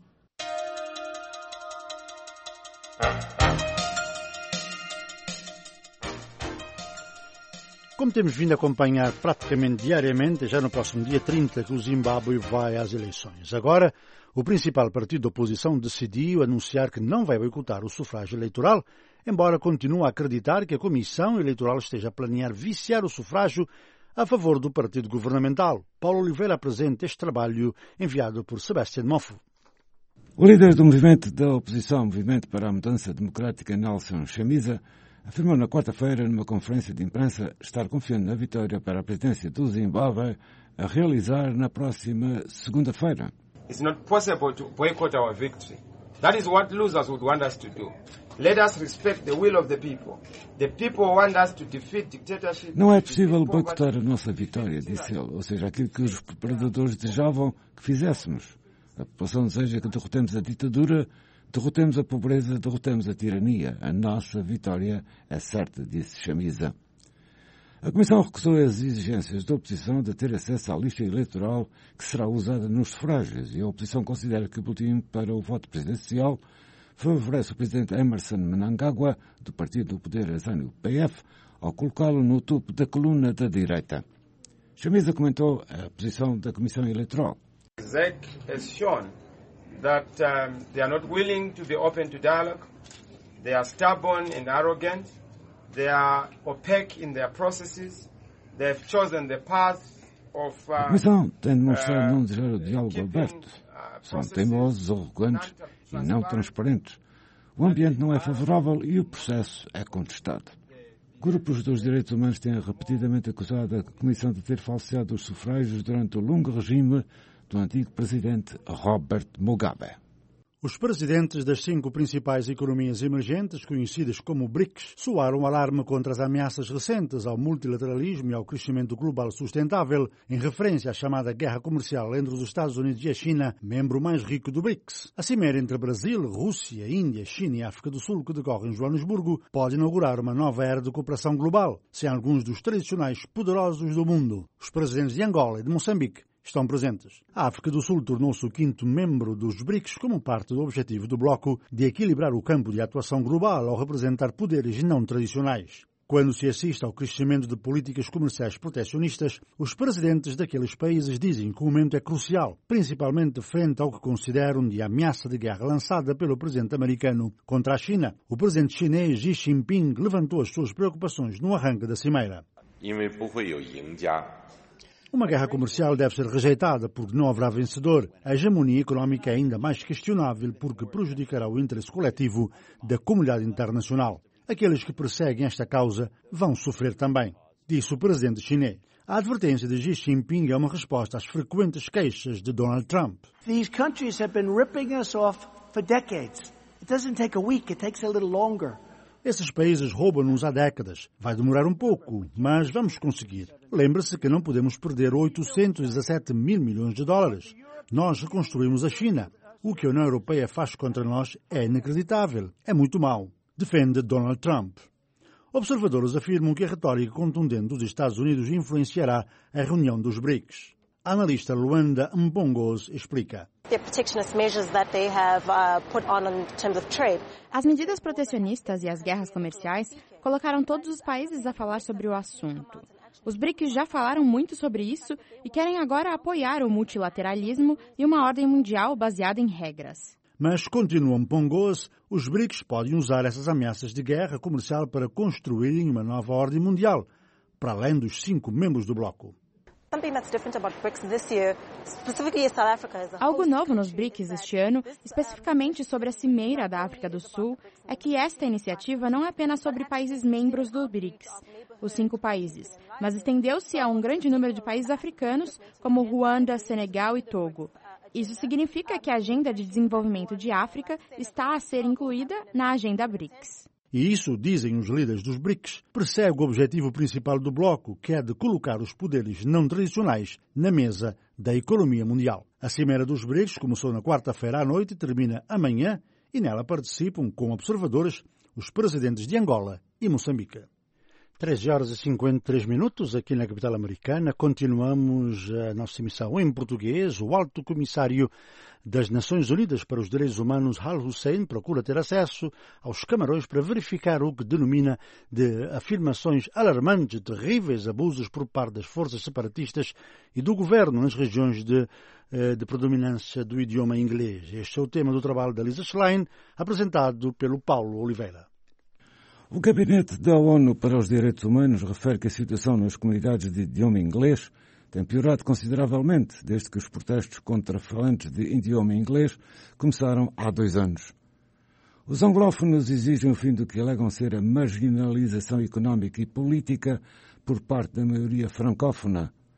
Como temos vindo a acompanhar praticamente diariamente, já no próximo dia 30 que o Zimbábue vai às eleições. Agora, o principal partido da oposição decidiu anunciar que não vai boicotar o sufrágio eleitoral, embora continue a acreditar que a Comissão Eleitoral esteja a planear viciar o sufrágio a favor do partido governamental. Paulo Oliveira apresenta este trabalho enviado por Sebastião Mofo. O líder do movimento da oposição, Movimento para a Mudança Democrática, Nelson Chamisa, afirmou na quarta-feira, numa conferência de imprensa, estar confiante na vitória para a presidência do Zimbábue a realizar na próxima segunda-feira. It's not possible to boycott our victory. That is what losers would want us to do. Let us respect the will of the people. The people want us to defeat dictatorship. Não é possível boicotar a nossa vitória, disse ele, ou seja, aquilo que os predadores desejavam que fizéssemos. A população deseja que derrotemos a ditadura, derrotemos a pobreza, derrotemos a tirania. A nossa vitória é certa, disse Chamisa. A Comissão recusou as exigências da oposição de ter acesso à lista eleitoral que será usada nos sufrágios e a oposição considera que o boletim para o voto presidencial favorece o presidente Emerson Mnangagwa, do Partido do Poder ZANU-PF, ao colocá-lo no topo da coluna da direita. Chamisa comentou a posição da Comissão Eleitoral. ZEC has shown that they are not willing to be open to dialogue. They are stubborn and arrogant. They are opaque in their processes. They have chosen the path of... A Comissão tem demonstrado não desejar o diálogo aberto. São teimosos, arrogantes e não transparentes. O ambiente não é favorável e o processo é contestado. Grupos dos direitos humanos têm repetidamente acusado a Comissão de ter falseado os sufrágios durante o longo regime do antigo presidente Robert Mugabe. Os presidentes das 5 principais economias emergentes, conhecidas como BRICS, soaram alarme contra as ameaças recentes ao multilateralismo e ao crescimento global sustentável, em referência à chamada guerra comercial entre os Estados Unidos e a China, membro mais rico do BRICS. A cimeira entre Brasil, Rússia, Índia, China e África do Sul, que decorre em Joanesburgo, pode inaugurar uma nova era de cooperação global, sem alguns dos tradicionais poderosos do mundo. Os presidentes de Angola e de Moçambique estão presentes. A África do Sul tornou-se o 5º membro dos BRICS como parte do objetivo do bloco de equilibrar o campo de atuação global ao representar poderes não tradicionais. Quando se assiste ao crescimento de políticas comerciais protecionistas, os presidentes daqueles países dizem que o momento é crucial, principalmente frente ao que consideram de ameaça de guerra lançada pelo presidente americano contra a China. O presidente chinês Xi Jinping levantou as suas preocupações no arranque da cimeira. Uma guerra comercial deve ser rejeitada porque não haverá vencedor. A hegemonia económica é ainda mais questionável porque prejudicará o interesse coletivo da comunidade internacional. Aqueles que perseguem esta causa vão sofrer também, disse o presidente chinês. A advertência de Xi Jinping é uma resposta às frequentes queixas de Donald Trump. These countries have been ripping us off for decades. It doesn't take a week, it takes a little longer. Esses países roubam-nos há décadas. Vai demorar um pouco, mas vamos conseguir. Lembre-se que não podemos perder 817 mil milhões de dólares. Nós reconstruímos a China. O que a União Europeia faz contra nós é inacreditável. É muito mau. Defende Donald Trump. Observadores afirmam que a retórica contundente dos Estados Unidos influenciará a reunião dos BRICS. A analista Luanda Mpongos explica. As medidas protecionistas e as guerras comerciais colocaram todos os países a falar sobre o assunto. Os BRICS já falaram muito sobre isso e querem agora apoiar o multilateralismo e uma ordem mundial baseada em regras. Mas, continua Mpongos, os BRICS podem usar essas ameaças de guerra comercial para construírem uma nova ordem mundial, para além dos 5 membros do bloco. Algo novo nos BRICS este ano, especificamente sobre a Cimeira da África do Sul, é que esta iniciativa não é apenas sobre países membros do BRICS, os 5 países, mas estendeu-se a um grande número de países africanos, como Ruanda, Senegal e Togo. Isso significa que a Agenda de Desenvolvimento de África está a ser incluída na Agenda BRICS. E isso, dizem os líderes dos BRICS, persegue o objetivo principal do bloco, que é de colocar os poderes não tradicionais na mesa da economia mundial. A Cimeira dos BRICS começou na quarta-feira à noite e termina amanhã, e nela participam, como observadores, os presidentes de Angola e Moçambique. 13h53 aqui na capital americana. Continuamos a nossa emissão em português. O Alto Comissário das Nações Unidas para os Direitos Humanos, Al Hussein, procura ter acesso aos Camarões para verificar o que denomina de afirmações alarmantes de terríveis abusos por parte das forças separatistas e do governo nas regiões de predominância do idioma inglês. Este é o tema do trabalho da Lisa Schlein, apresentado pelo Paulo Oliveira. O Gabinete da ONU para os Direitos Humanos refere que a situação nas comunidades de idioma inglês tem piorado consideravelmente desde que os protestos contra falantes de idioma inglês começaram há 2 anos. Os anglófonos exigem o fim do que alegam ser a marginalização económica e política por parte da maioria francófona.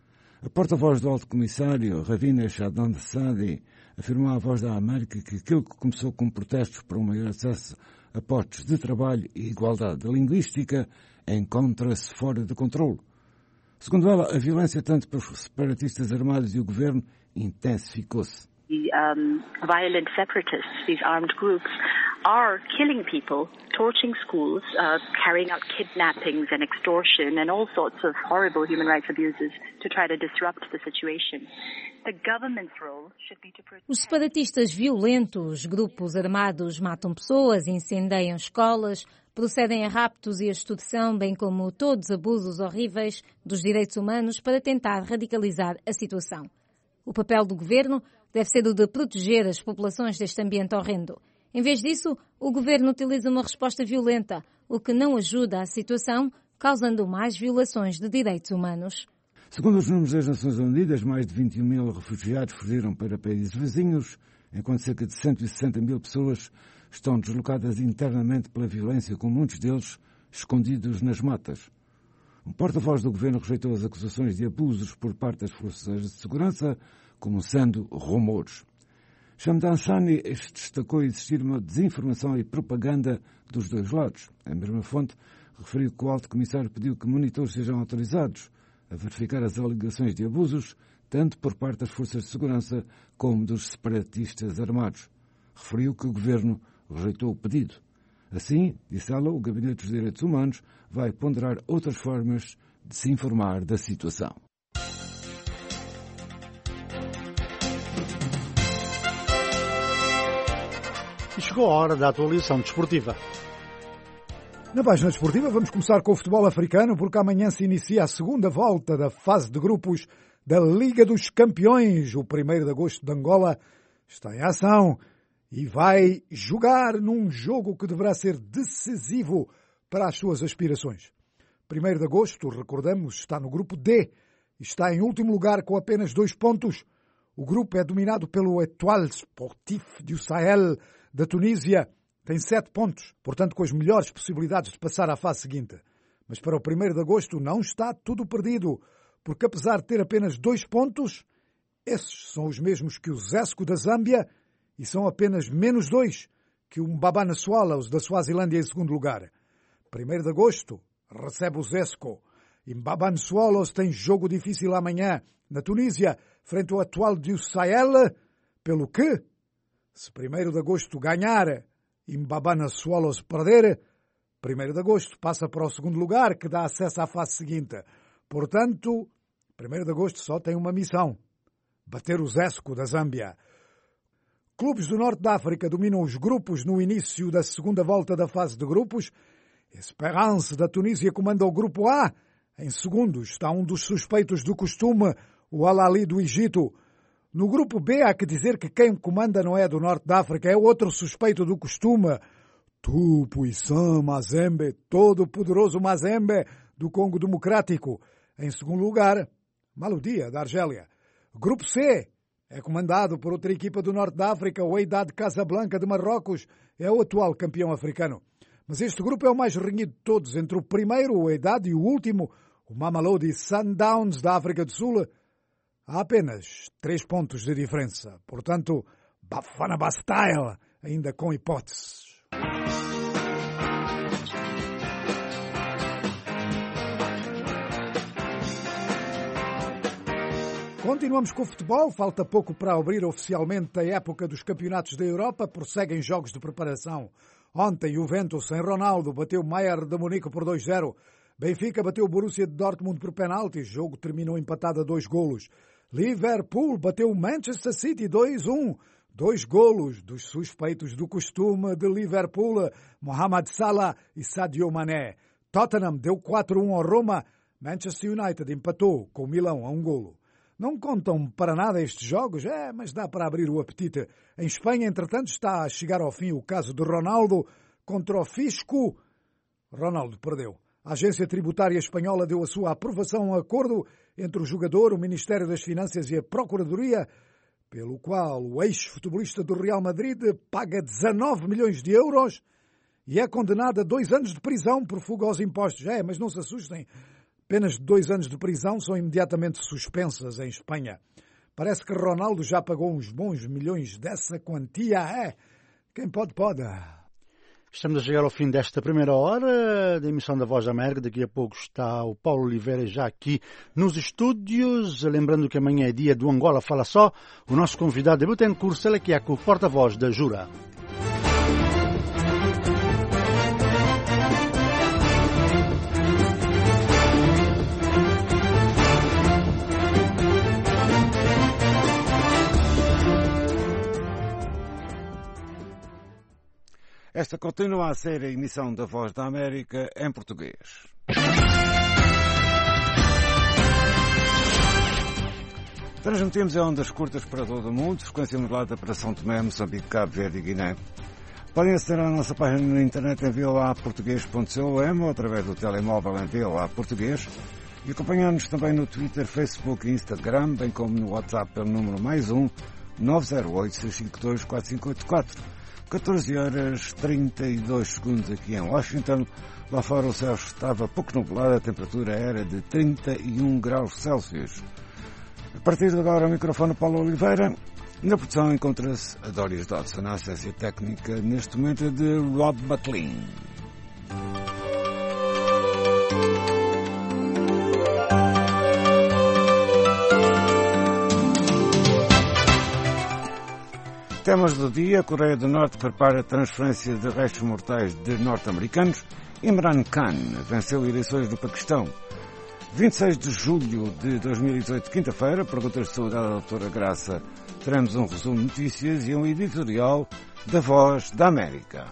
A porta-voz do Alto Comissário, Ravina Shadand-Sadi, afirmou à Voz da América que aquilo que começou com protestos por um maior acesso a postos de trabalho e igualdade linguística encontra-se fora de controle. Segundo ela, a violência tanto pelos separatistas armados e o governo intensificou-se. The violent separatists, these armed groups, are killing people, torching schools, carrying out kidnappings and extortion and all sorts of horrible human rights abuses to try to disrupt the situation. The government's role should be to protect... Os separatistas violentos, grupos armados, matam pessoas, incendeiam escolas, procedem a raptos e a extorsão, bem como todos abusos horríveis dos direitos humanos para tentar radicalizar a situação. O papel do governo deve ser o de proteger as populações deste ambiente horrendo. Em vez disso, o governo utiliza uma resposta violenta, o que não ajuda a situação, causando mais violações de direitos humanos. Segundo os números das Nações Unidas, mais de 21 mil refugiados fugiram para países vizinhos, enquanto cerca de 160 mil pessoas estão deslocadas internamente pela violência, com muitos deles escondidos nas matas. Um porta-voz do governo rejeitou as acusações de abusos por parte das forças de segurança como sendo rumores. Shamdasani destacou existir uma desinformação e propaganda dos dois lados. A mesma fonte referiu que o Alto Comissário pediu que monitores sejam autorizados a verificar as alegações de abusos, tanto por parte das forças de segurança como dos separatistas armados. Referiu que o governo rejeitou o pedido. Assim, disse ela, o Gabinete dos Direitos Humanos vai ponderar outras formas de se informar da situação. E chegou a hora da atualização desportiva. Na página desportiva vamos começar com o futebol africano, porque amanhã se inicia a segunda volta da fase de grupos da Liga dos Campeões. O 1º de agosto de Angola está em ação e vai jogar num jogo que deverá ser decisivo para as suas aspirações. 1º de agosto, recordamos, está no grupo D e está em último lugar com apenas 2 pontos. O grupo é dominado pelo Étoile Sportif du Sahel da Tunísia, tem 7 pontos, portanto com as melhores possibilidades de passar à fase seguinte. Mas para o 1º de agosto não está tudo perdido, porque apesar de ter apenas 2 pontos, esses são os mesmos que o Zesco da Zâmbia e são apenas menos 2 que o Mbabane Swallows da Suazilândia em segundo lugar. 1º de agosto recebe o Zesco e Mbabane Swallows tem jogo difícil amanhã na Tunísia, frente ao Étoile du Sahel, pelo que, se 1º de agosto ganhar e Mbabane Swallows perder, 1º de agosto passa para o segundo lugar, que dá acesso à fase seguinte. Portanto, 1º de agosto só tem uma missão: bater o Zesco da Zâmbia. Clubes do Norte da África dominam os grupos no início da segunda volta da fase de grupos. Esperance da Tunísia comanda o grupo A. Em segundo está um dos suspeitos do costume, o Al Ahly do Egito. No grupo B há que dizer que quem comanda não é do Norte da África, é outro suspeito do costume. Tupuisan Mazembe, todo poderoso Mazembe do Congo Democrático. Em segundo lugar, Maloudia da Argélia. Grupo C é comandado por outra equipa do Norte da África, o Wydad Casablanca de Marrocos, é o atual campeão africano. Mas este grupo é o mais renhido de todos, entre o primeiro, o Wydad, e o último, o Mamelodi Sundowns da África do Sul. Há apenas 3 pontos de diferença. Portanto, Bafana Bastille ainda com hipóteses. Continuamos com o futebol. Falta pouco para abrir oficialmente a época dos campeonatos da Europa. Prosseguem jogos de preparação. Ontem, Juventus, sem Ronaldo, bateu o Bayern de Munique por 2-0. Benfica bateu o Borussia de Dortmund por penalti. O jogo terminou empatado a 2 golos. Liverpool bateu o Manchester City 2-1. 2 golos dos suspeitos do costume de Liverpool, Mohamed Salah e Sadio Mané. Tottenham deu 4-1 ao Roma. Manchester United empatou com o Milão a 1 golo. Não contam para nada estes jogos, mas dá para abrir o apetite. Em Espanha, entretanto, está a chegar ao fim o caso de Ronaldo contra o Fisco. Ronaldo perdeu. A Agência Tributária Espanhola deu a sua aprovação a um acordo entre o jogador, o Ministério das Finanças e a Procuradoria, pelo qual o ex-futebolista do Real Madrid paga 19 milhões de euros e é condenado a 2 anos de prisão por fuga aos impostos. Mas não se assustem, Penas de 2 anos de prisão são imediatamente suspensas em Espanha. Parece que Ronaldo já pagou uns bons milhões dessa quantia. Quem pode, pode. Estamos a chegar ao fim desta primeira hora da emissão da Voz da América. Daqui a pouco está o Paulo Oliveira já aqui nos estúdios. Lembrando que amanhã é dia do Angola Fala Só. O nosso convidado é Betancourt Selequiaco, porta-voz da Jura. Esta continua a ser a emissão da Voz da América em português. Transmitimos em ondas curtas para todo o mundo, frequência modulada para São Tomé, Moçambique, Cabo Verde e Guiné. Podem aceder à nossa página na internet em voaportugues.com ou através do telemóvel em VOA Português e acompanhar-nos também no Twitter, Facebook e Instagram, bem como no WhatsApp pelo número +1 908 652 4584. 14 horas 32 segundos aqui em Washington. Lá fora o céu estava pouco nublado, a temperatura era de 31 graus Celsius. A partir de agora, o microfone Paulo Oliveira. Na produção encontra-se a Doris Dodson. A assistência técnica neste momento é de Rob McLean. Temas do dia: a Coreia do Norte prepara a transferência de restos mortais de norte-americanos. Imran Khan venceu eleições no Paquistão. 26 de julho de 2018, quinta-feira, perguntas de saúde à doutora Graça. Teremos um resumo de notícias e um editorial da Voz da América.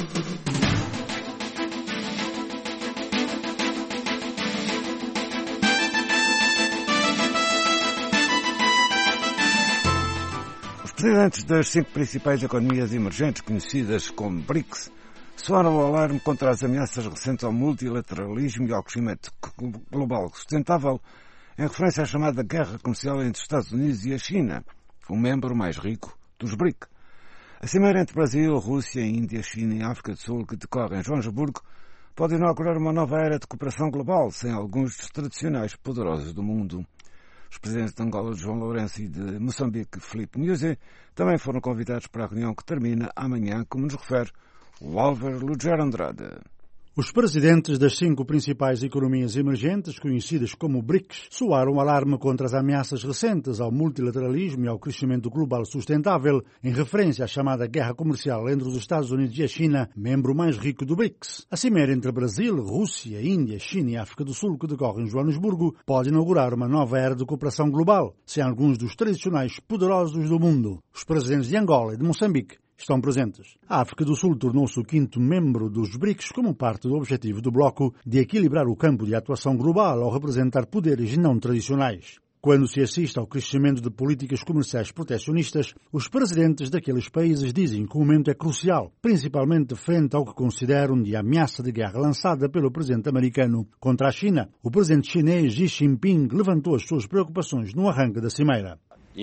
Os presidentes das 5 principais economias emergentes, conhecidas como BRICS, soaram o alarme contra as ameaças recentes ao multilateralismo e ao crescimento global sustentável, em referência à chamada guerra comercial entre os Estados Unidos e a China, o membro mais rico dos BRIC. A cimeira entre Brasil, Rússia, Índia, China e África do Sul, que decorre em Joanesburgo, pode inaugurar uma nova era de cooperação global, sem alguns dos tradicionais poderosos do mundo. Os presidentes de Angola, João Lourenço, e de Moçambique, Filipe Nyusi, também foram convidados para a reunião que termina amanhã, como nos refere o Álvaro Lugero Andrade. Os presidentes das 5 principais economias emergentes, conhecidas como BRICS, soaram alarme contra as ameaças recentes ao multilateralismo e ao crescimento global sustentável, em referência à chamada guerra comercial entre os Estados Unidos e a China, membro mais rico do BRICS. A cimeira entre Brasil, Rússia, Índia, China e África do Sul, que decorre em Joanesburgo, pode inaugurar uma nova era de cooperação global, sem alguns dos tradicionais poderosos do mundo. Os presidentes de Angola e de Moçambique estão presentes. A África do Sul tornou-se o 5º membro dos BRICS como parte do objetivo do bloco de equilibrar o campo de atuação global ao representar poderes não tradicionais. Quando se assiste ao crescimento de políticas comerciais protecionistas, os presidentes daqueles países dizem que o momento é crucial, principalmente frente ao que consideram de ameaça de guerra lançada pelo presidente americano contra a China. O presidente chinês Xi Jinping levantou as suas preocupações no arranque da cimeira.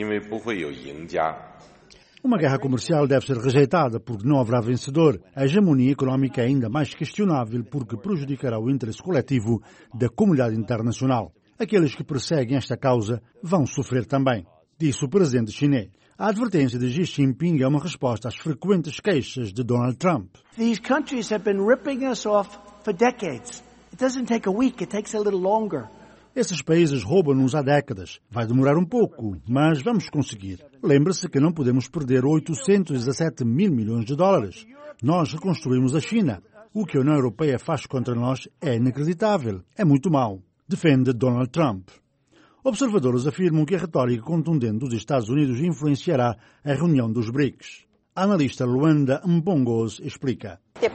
Uma guerra comercial deve ser rejeitada porque não haverá vencedor. A hegemonia económica é ainda mais questionável porque prejudicará o interesse coletivo da comunidade internacional. Aqueles que perseguem esta causa vão sofrer também, disse o presidente chinês. A advertência de Xi Jinping é uma resposta às frequentes queixas de Donald Trump. These countries have been ripping us off for decades. It doesn't take a week, it takes a little longer. Esses países roubam-nos há décadas. Vai demorar um pouco, mas vamos conseguir. Lembre-se que não podemos perder 817 mil milhões de dólares. Nós reconstruímos a China. O que a União Europeia faz contra nós é inacreditável. É muito mau, defende Donald Trump. Observadores afirmam que a retórica contundente dos Estados Unidos influenciará a reunião dos BRICS. A analista Luanda Mbongos explica.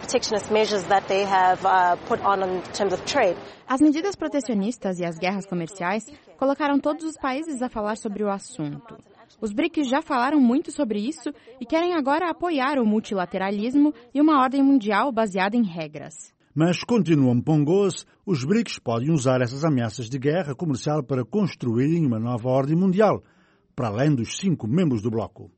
As medidas protecionistas e as guerras comerciais colocaram todos os países a falar sobre o assunto. Os BRICS já falaram muito sobre isso e querem agora apoiar o multilateralismo e uma ordem mundial baseada em regras. Mas, continua Mbongos, os BRICS podem usar essas ameaças de guerra comercial para construírem uma nova ordem mundial, para além dos 5 membros do bloco.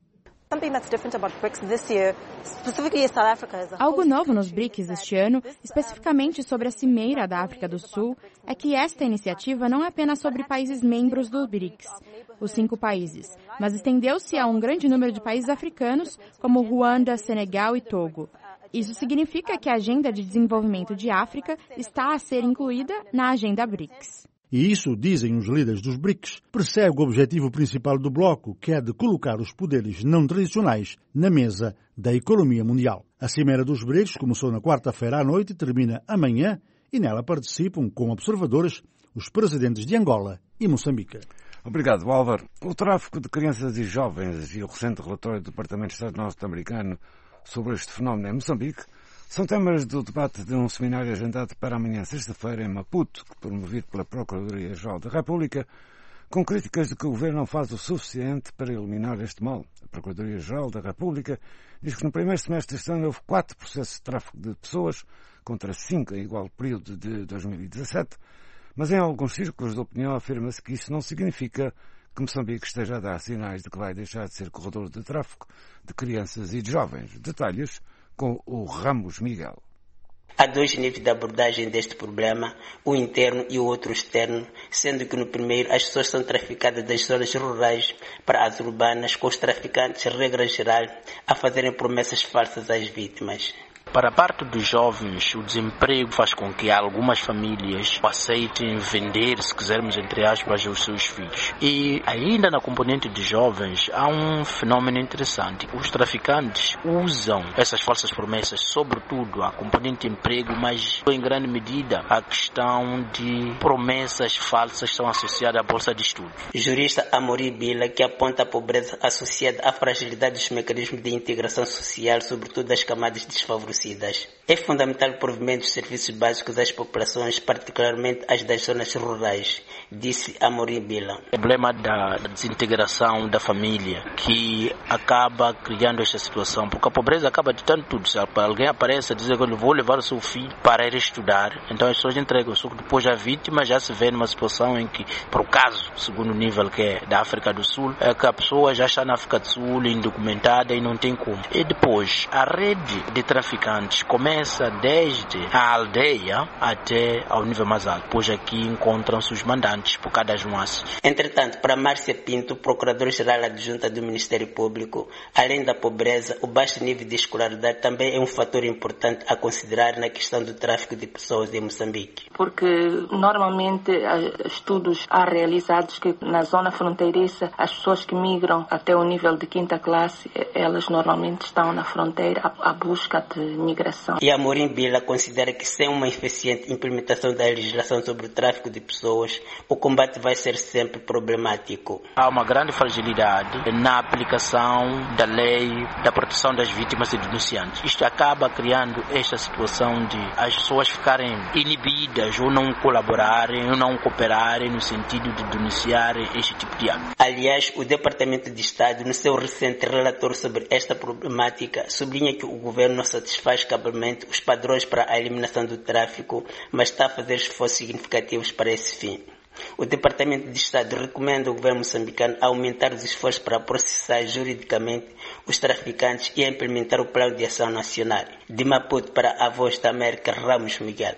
Algo novo nos BRICS este ano, especificamente sobre a Cimeira da África do Sul, é que esta iniciativa não é apenas sobre países membros do BRICS, os 5 países, mas estendeu-se a um grande número de países africanos, como Ruanda, Senegal e Togo. Isso significa que a Agenda de Desenvolvimento de África está a ser incluída na Agenda BRICS. E isso, dizem os líderes dos BRICS, persegue o objetivo principal do bloco, que é de colocar os poderes não tradicionais na mesa da economia mundial. A Cimeira dos BRICS começou na quarta-feira à noite e termina amanhã, e nela participam, como observadores, os presidentes de Angola e Moçambique. Obrigado, Álvaro. O tráfico de crianças e jovens e o recente relatório do Departamento de Estado norte-americano sobre este fenómeno em Moçambique são temas do debate de um seminário agendado para amanhã, sexta-feira, em Maputo, promovido pela Procuradoria-Geral da República, com críticas de que o Governo não faz o suficiente para eliminar este mal. A Procuradoria-Geral da República diz que no primeiro semestre deste ano houve 4 processos de tráfico de pessoas, contra 5 em igual período de 2017, mas em alguns círculos de opinião afirma-se que isso não significa que Moçambique esteja a dar sinais de que vai deixar de ser corredor de tráfico de crianças e de jovens. Detalhes com o Ramos Miguel. Há 2 níveis de abordagem deste problema, o interno e o outro externo, sendo que no primeiro as pessoas são traficadas das zonas rurais para as urbanas, com os traficantes, regra geral, a fazerem promessas falsas às vítimas. Para a parte dos jovens, o desemprego faz com que algumas famílias aceitem vender, se quisermos, entre aspas, os seus filhos. E ainda na componente de jovens, há um fenômeno interessante. Os traficantes usam essas falsas promessas, sobretudo a componente de emprego, mas em grande medida a questão de promessas falsas estão associadas à bolsa de estudos. O jurista Amorim Bila, que aponta a pobreza associada à fragilidade dos mecanismos de integração social, sobretudo das camadas desfavorecidas. É fundamental o provimento dos serviços básicos às populações, particularmente as das zonas rurais, disse Amorim Bila. O problema da desintegração da família, que acaba criando esta situação, porque a pobreza acaba ditando tudo. Se alguém aparece a dizer que eu vou levar o seu filho para ir estudar, então as pessoas entregam. Só que depois a vítima já se vê numa situação em que, por caso, segundo o nível que é da África do Sul, é que a pessoa já está na África do Sul, indocumentada e não tem como. E depois, a rede de traficantes começa desde a aldeia até ao nível mais alto, pois aqui encontram-se os mandantes por cada nuance. Entretanto, para Márcia Pinto, Procuradora-Geral Adjunta do Ministério Público, além da pobreza, o baixo nível de escolaridade também é um fator importante a considerar na questão do tráfico de pessoas em Moçambique. Porque normalmente estudos há realizados que na zona fronteiriça as pessoas que migram até o nível de 5ª classe, elas normalmente estão na fronteira à busca de migração. E Amorim Bila considera que sem uma eficiente implementação da legislação sobre o tráfico de pessoas, o combate vai ser sempre problemático. Há uma grande fragilidade na aplicação da lei da proteção das vítimas e denunciantes. Isto acaba criando esta situação de as pessoas ficarem inibidas ou não colaborarem ou não cooperarem no sentido de denunciarem este tipo de ato. Aliás, o Departamento de Estado, no seu recente relatório sobre esta problemática, sublinha que o governo não satisfaz cabalmente os padrões para a eliminação do tráfico, mas está a fazer esforços significativos para esse fim. O Departamento de Estado recomenda ao governo moçambicano aumentar os esforços para processar juridicamente os traficantes e a implementar o Plano de Ação Nacional. De Maputo para a Voz da América, Ramos Miguel.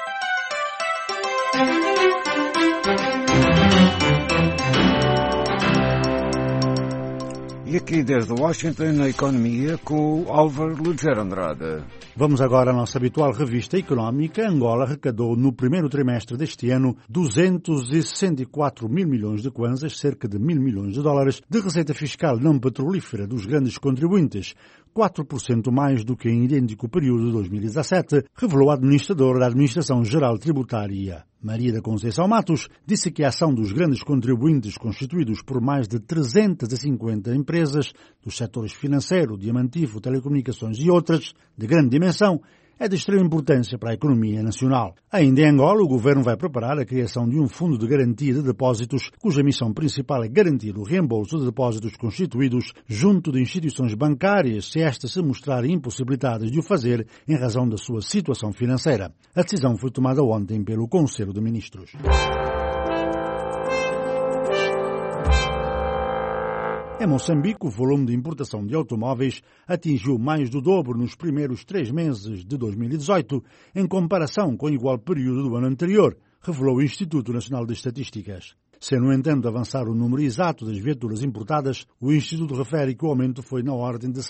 E aqui desde Washington, na economia, com o Álvaro Lugero Andrade. Vamos agora à nossa habitual revista económica. Angola arrecadou no primeiro trimestre deste ano 264 mil milhões de kwanzas, cerca de 1.000 milhões de dólares, de receita fiscal não petrolífera dos grandes contribuintes, 4% mais do que em idêntico período de 2017, revelou a administradora da Administração Geral Tributária. Maria da Conceição Matos disse que a ação dos grandes contribuintes, constituídos por mais de 350 empresas dos setores financeiro, diamantífero, telecomunicações e outras, de grande dimensão, é de extrema importância para a economia nacional. Ainda em Angola, o governo vai preparar a criação de um fundo de garantia de depósitos, cuja missão principal é garantir o reembolso de depósitos constituídos junto de instituições bancárias, se estas se mostrarem impossibilitadas de o fazer em razão da sua situação financeira. A decisão foi tomada ontem pelo Conselho de Ministros. Em Moçambique, o volume de importação de automóveis atingiu mais do dobro nos primeiros 3 meses de 2018, em comparação com o igual período do ano anterior, revelou o Instituto Nacional de Estatísticas. Sem, no entanto, avançar o número exato das viaturas importadas, o Instituto refere que o aumento foi na ordem de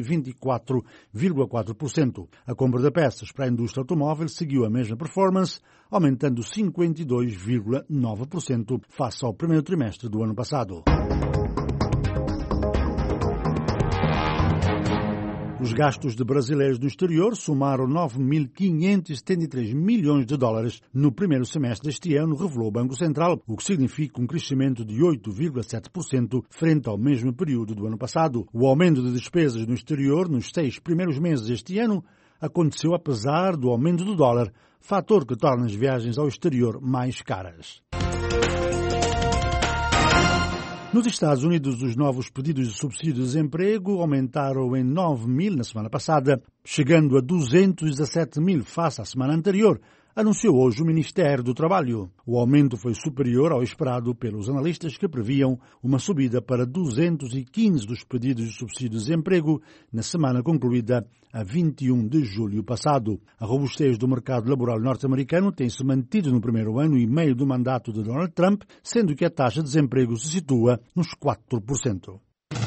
124,4%. A compra de peças para a indústria automóvel seguiu a mesma performance, aumentando 52,9% face ao primeiro trimestre do ano passado. Os gastos de brasileiros no exterior somaram 9.573 milhões de dólares no primeiro semestre deste ano, revelou o Banco Central, o que significa um crescimento de 8,7% frente ao mesmo período do ano passado. O aumento de despesas no exterior nos 6 primeiros meses deste ano aconteceu apesar do aumento do dólar, fator que torna as viagens ao exterior mais caras. Nos Estados Unidos, os novos pedidos de subsídio de desemprego aumentaram em 9 mil na semana passada, chegando a 217 mil face à semana anterior, anunciou hoje o Ministério do Trabalho. O aumento foi superior ao esperado pelos analistas, que previam uma subida para 215 dos pedidos de subsídio de desemprego na semana concluída a 21 de julho passado. A robustez do mercado laboral norte-americano tem-se mantido no primeiro ano e meio do mandato de Donald Trump, sendo que a taxa de desemprego se situa nos 4%.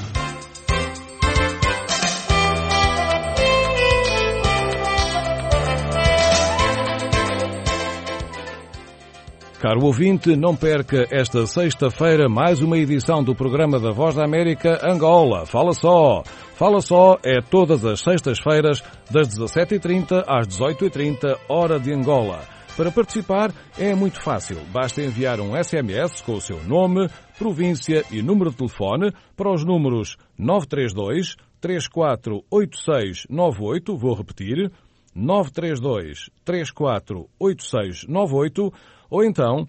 Caro ouvinte, não perca esta sexta-feira mais uma edição do programa da Voz da América Angola. Fala só! Fala só é todas as sextas-feiras, das 17h30 às 18h30, hora de Angola. Para participar é muito fácil. Basta enviar um SMS com o seu nome, província e número de telefone para os números 932 348698, vou repetir, 932 348698, ou então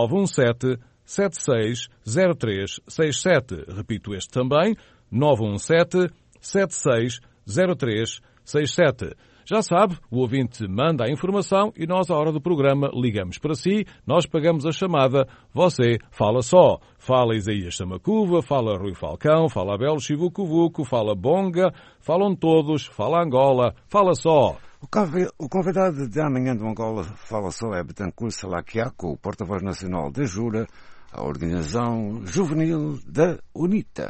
917-760367. Repito este também, 917-760367. Já sabe, o ouvinte manda a informação e nós, à hora do programa, ligamos para si, nós pagamos a chamada, você fala só. Fala Isaías Samacuva, fala Rui Falcão, fala Abel Chivucuvuco, fala Bonga, falam todos, fala Angola, fala só. O convidado de amanhã do Angola Fala Só é Betancourt Salaquiaco, o porta-voz nacional da Jura, a organização juvenil da UNITA.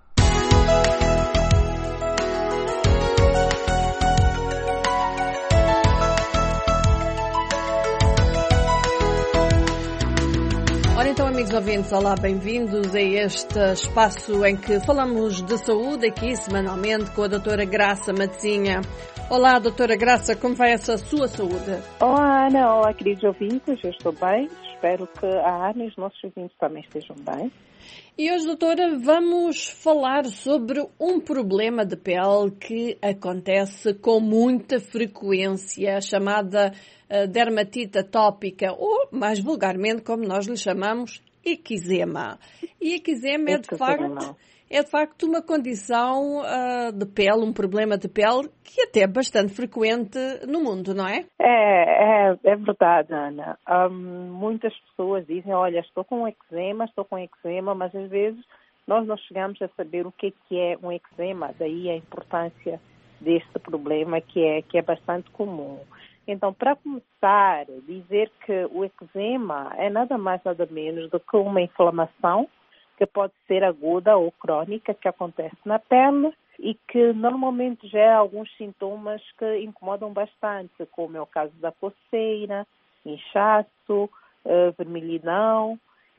Ora então, amigos ouvintes, olá, bem-vindos a este espaço em que falamos de saúde aqui semanalmente com a doutora Graça Matezinha. Olá, doutora Graça, como vai essa sua saúde? Olá, Ana, olá, queridos ouvintes, eu estou bem, espero que a Ana e os nossos ouvintes também estejam bem. E hoje, doutora, vamos falar sobre um problema de pele que acontece com muita frequência, chamada dermatite atópica, ou, mais vulgarmente, como nós lhe chamamos, eczema. E eczema é de facto uma condição de pele, um problema de pele que até é bastante frequente no mundo, não é? É verdade, Ana. Muitas pessoas dizem, olha, estou com eczema, mas às vezes nós não chegamos a saber o que é um eczema, daí a importância deste problema que é bastante comum. Então, para começar, dizer que o eczema é nada mais nada menos do que uma inflamação que pode ser aguda ou crônica, que acontece na pele e que normalmente gera alguns sintomas que incomodam bastante, como é o caso da coceira, inchaço, vermelhidão,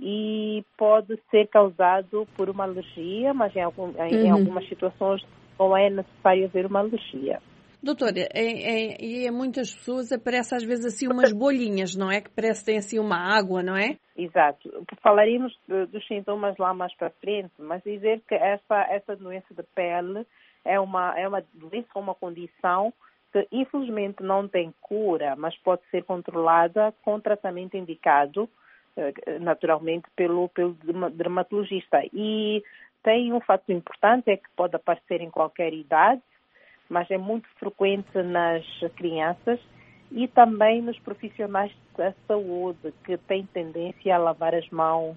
e pode ser causado por uma alergia, mas em algumas situações não é necessário haver uma alergia. Doutora, em muitas pessoas aparece às vezes assim umas bolhinhas, não é? Que parece que tem assim uma água, não é? Exato. Falaremos dos sintomas lá mais para frente, mas dizer que essa doença de pele é uma doença, uma condição que infelizmente não tem cura, mas pode ser controlada com tratamento indicado, naturalmente, pelo dermatologista. E tem um fato importante, é que pode aparecer em qualquer idade, mas é muito frequente nas crianças e também nos profissionais da saúde, que têm tendência a lavar as mãos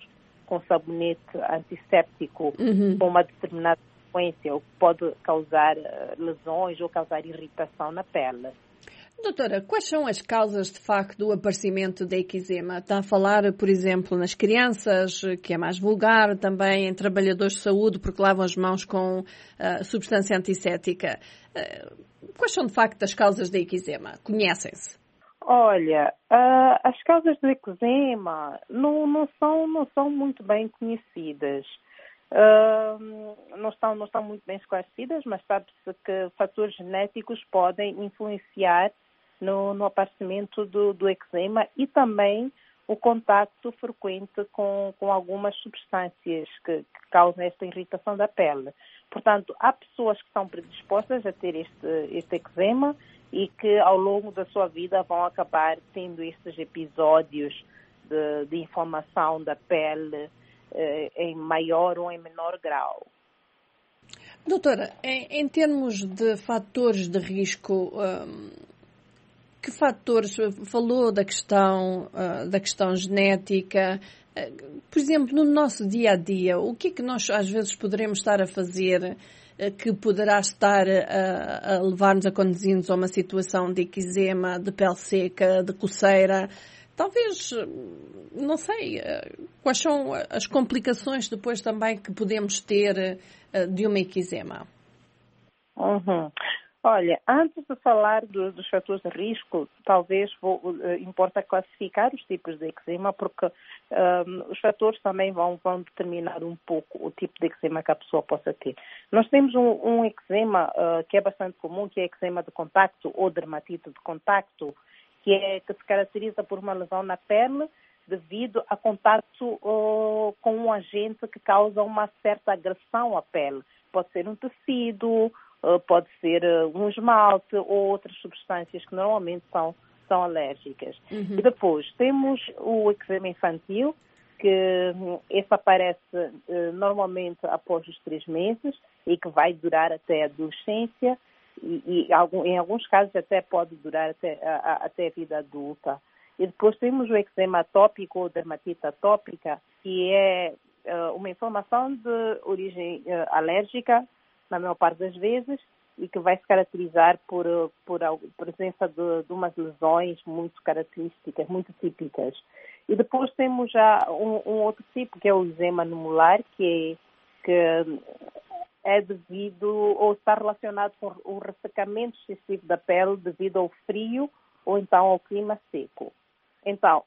com sabonete antisséptico com uma determinada frequência, o que pode causar lesões ou causar irritação na pele. Doutora, quais são as causas, de facto, do aparecimento da eczema? Está a falar, por exemplo, nas crianças, que é mais vulgar, também em trabalhadores de saúde, porque lavam as mãos com substância antisséptica. Quais são, de facto, as causas da eczema? Conhecem-se? Olha, as causas do eczema não são muito bem conhecidas. Não estão muito bem esclarecidas, mas sabe-se que fatores genéticos podem influenciar no aparecimento do eczema e também o contacto frequente com algumas substâncias que causam esta irritação da pele. Portanto, há pessoas que estão predispostas a ter este eczema e que ao longo da sua vida vão acabar tendo estes episódios de inflamação da pele em maior ou em menor grau. Doutora, em termos de fatores de risco, que fatores, falou da questão genética, por exemplo, no nosso dia a dia, o que é que nós às vezes poderemos estar a fazer que poderá estar a levar-nos, a conduzir-nos a uma situação de eczema, de pele seca, de coceira? Talvez, não sei, quais são as complicações depois também que podemos ter de uma eczema? Olha, antes de falar dos fatores de risco, talvez importa classificar os tipos de eczema, porque os fatores também vão determinar um pouco o tipo de eczema que a pessoa possa ter. Nós temos um eczema que é bastante comum, que é eczema de contacto ou dermatite de contacto, que se caracteriza por uma lesão na pele devido a contato com um agente que causa uma certa agressão à pele. Pode ser um tecido, pode ser um esmalte ou outras substâncias que normalmente são alérgicas. E depois temos o eczema infantil, que esse aparece normalmente após os 3 meses e que vai durar até a adolescência e em alguns casos até pode durar até a vida adulta. E depois temos o eczema atópico ou dermatite atópica, que é uma inflamação de origem alérgica, na maior parte das vezes, e que vai se caracterizar por a presença de umas lesões muito características, muito típicas. E depois temos já um outro tipo, que é o eczema anular, que é devido ou está relacionado com o ressecamento excessivo da pele devido ao frio ou então ao clima seco. Então,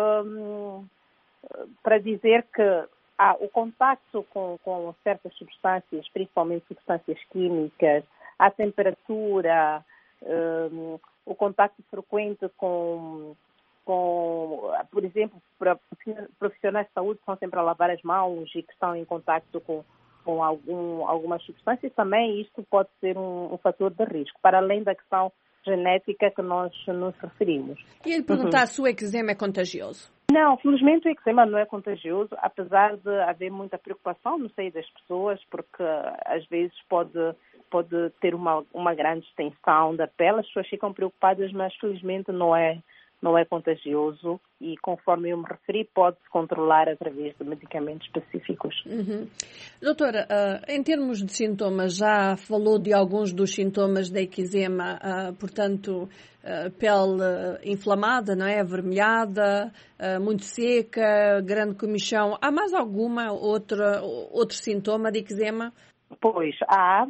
para dizer que o contacto com certas substâncias, principalmente substâncias químicas, a temperatura, o contacto frequente com, por exemplo, para profissionais de saúde que estão sempre a lavar as mãos e que estão em contacto com algumas substâncias, também isto pode ser um fator de risco, para além da questão genética que nós nos referimos. E ele perguntar se o eczema é contagioso? Não, felizmente o eczema não é contagioso, apesar de haver muita preocupação no seio das pessoas, porque às vezes pode ter uma grande extensão da pele, as pessoas ficam preocupadas, mas felizmente não é contagioso e, conforme eu me referi, pode-se controlar através de medicamentos específicos. Doutora, em termos de sintomas, já falou de alguns dos sintomas da eczema, portanto, pele inflamada, não é? Avermelhada, muito seca, grande comichão. Há mais alguma outro sintoma de eczema? Pois, há.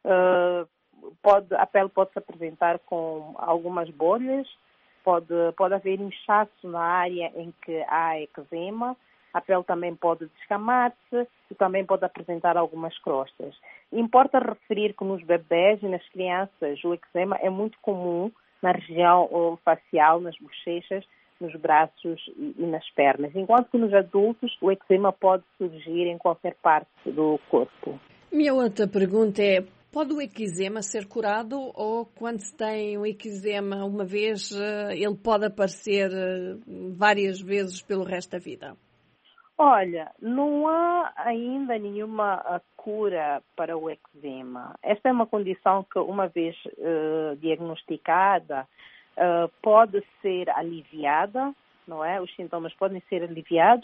A pele pode se apresentar com algumas bolhas, pode haver inchaço na área em que há eczema, a pele também pode descamar-se e também pode apresentar algumas crostas. Importa referir que nos bebés e nas crianças o eczema é muito comum na região facial, nas bochechas, nos braços e nas pernas, enquanto que nos adultos o eczema pode surgir em qualquer parte do corpo. Minha outra pergunta é: pode o eczema ser curado ou quando se tem um eczema uma vez, ele pode aparecer várias vezes pelo resto da vida? Olha, não há ainda nenhuma cura para o eczema. Esta é uma condição que, uma vez diagnosticada, pode ser aliviada, não é? Os sintomas podem ser aliviados,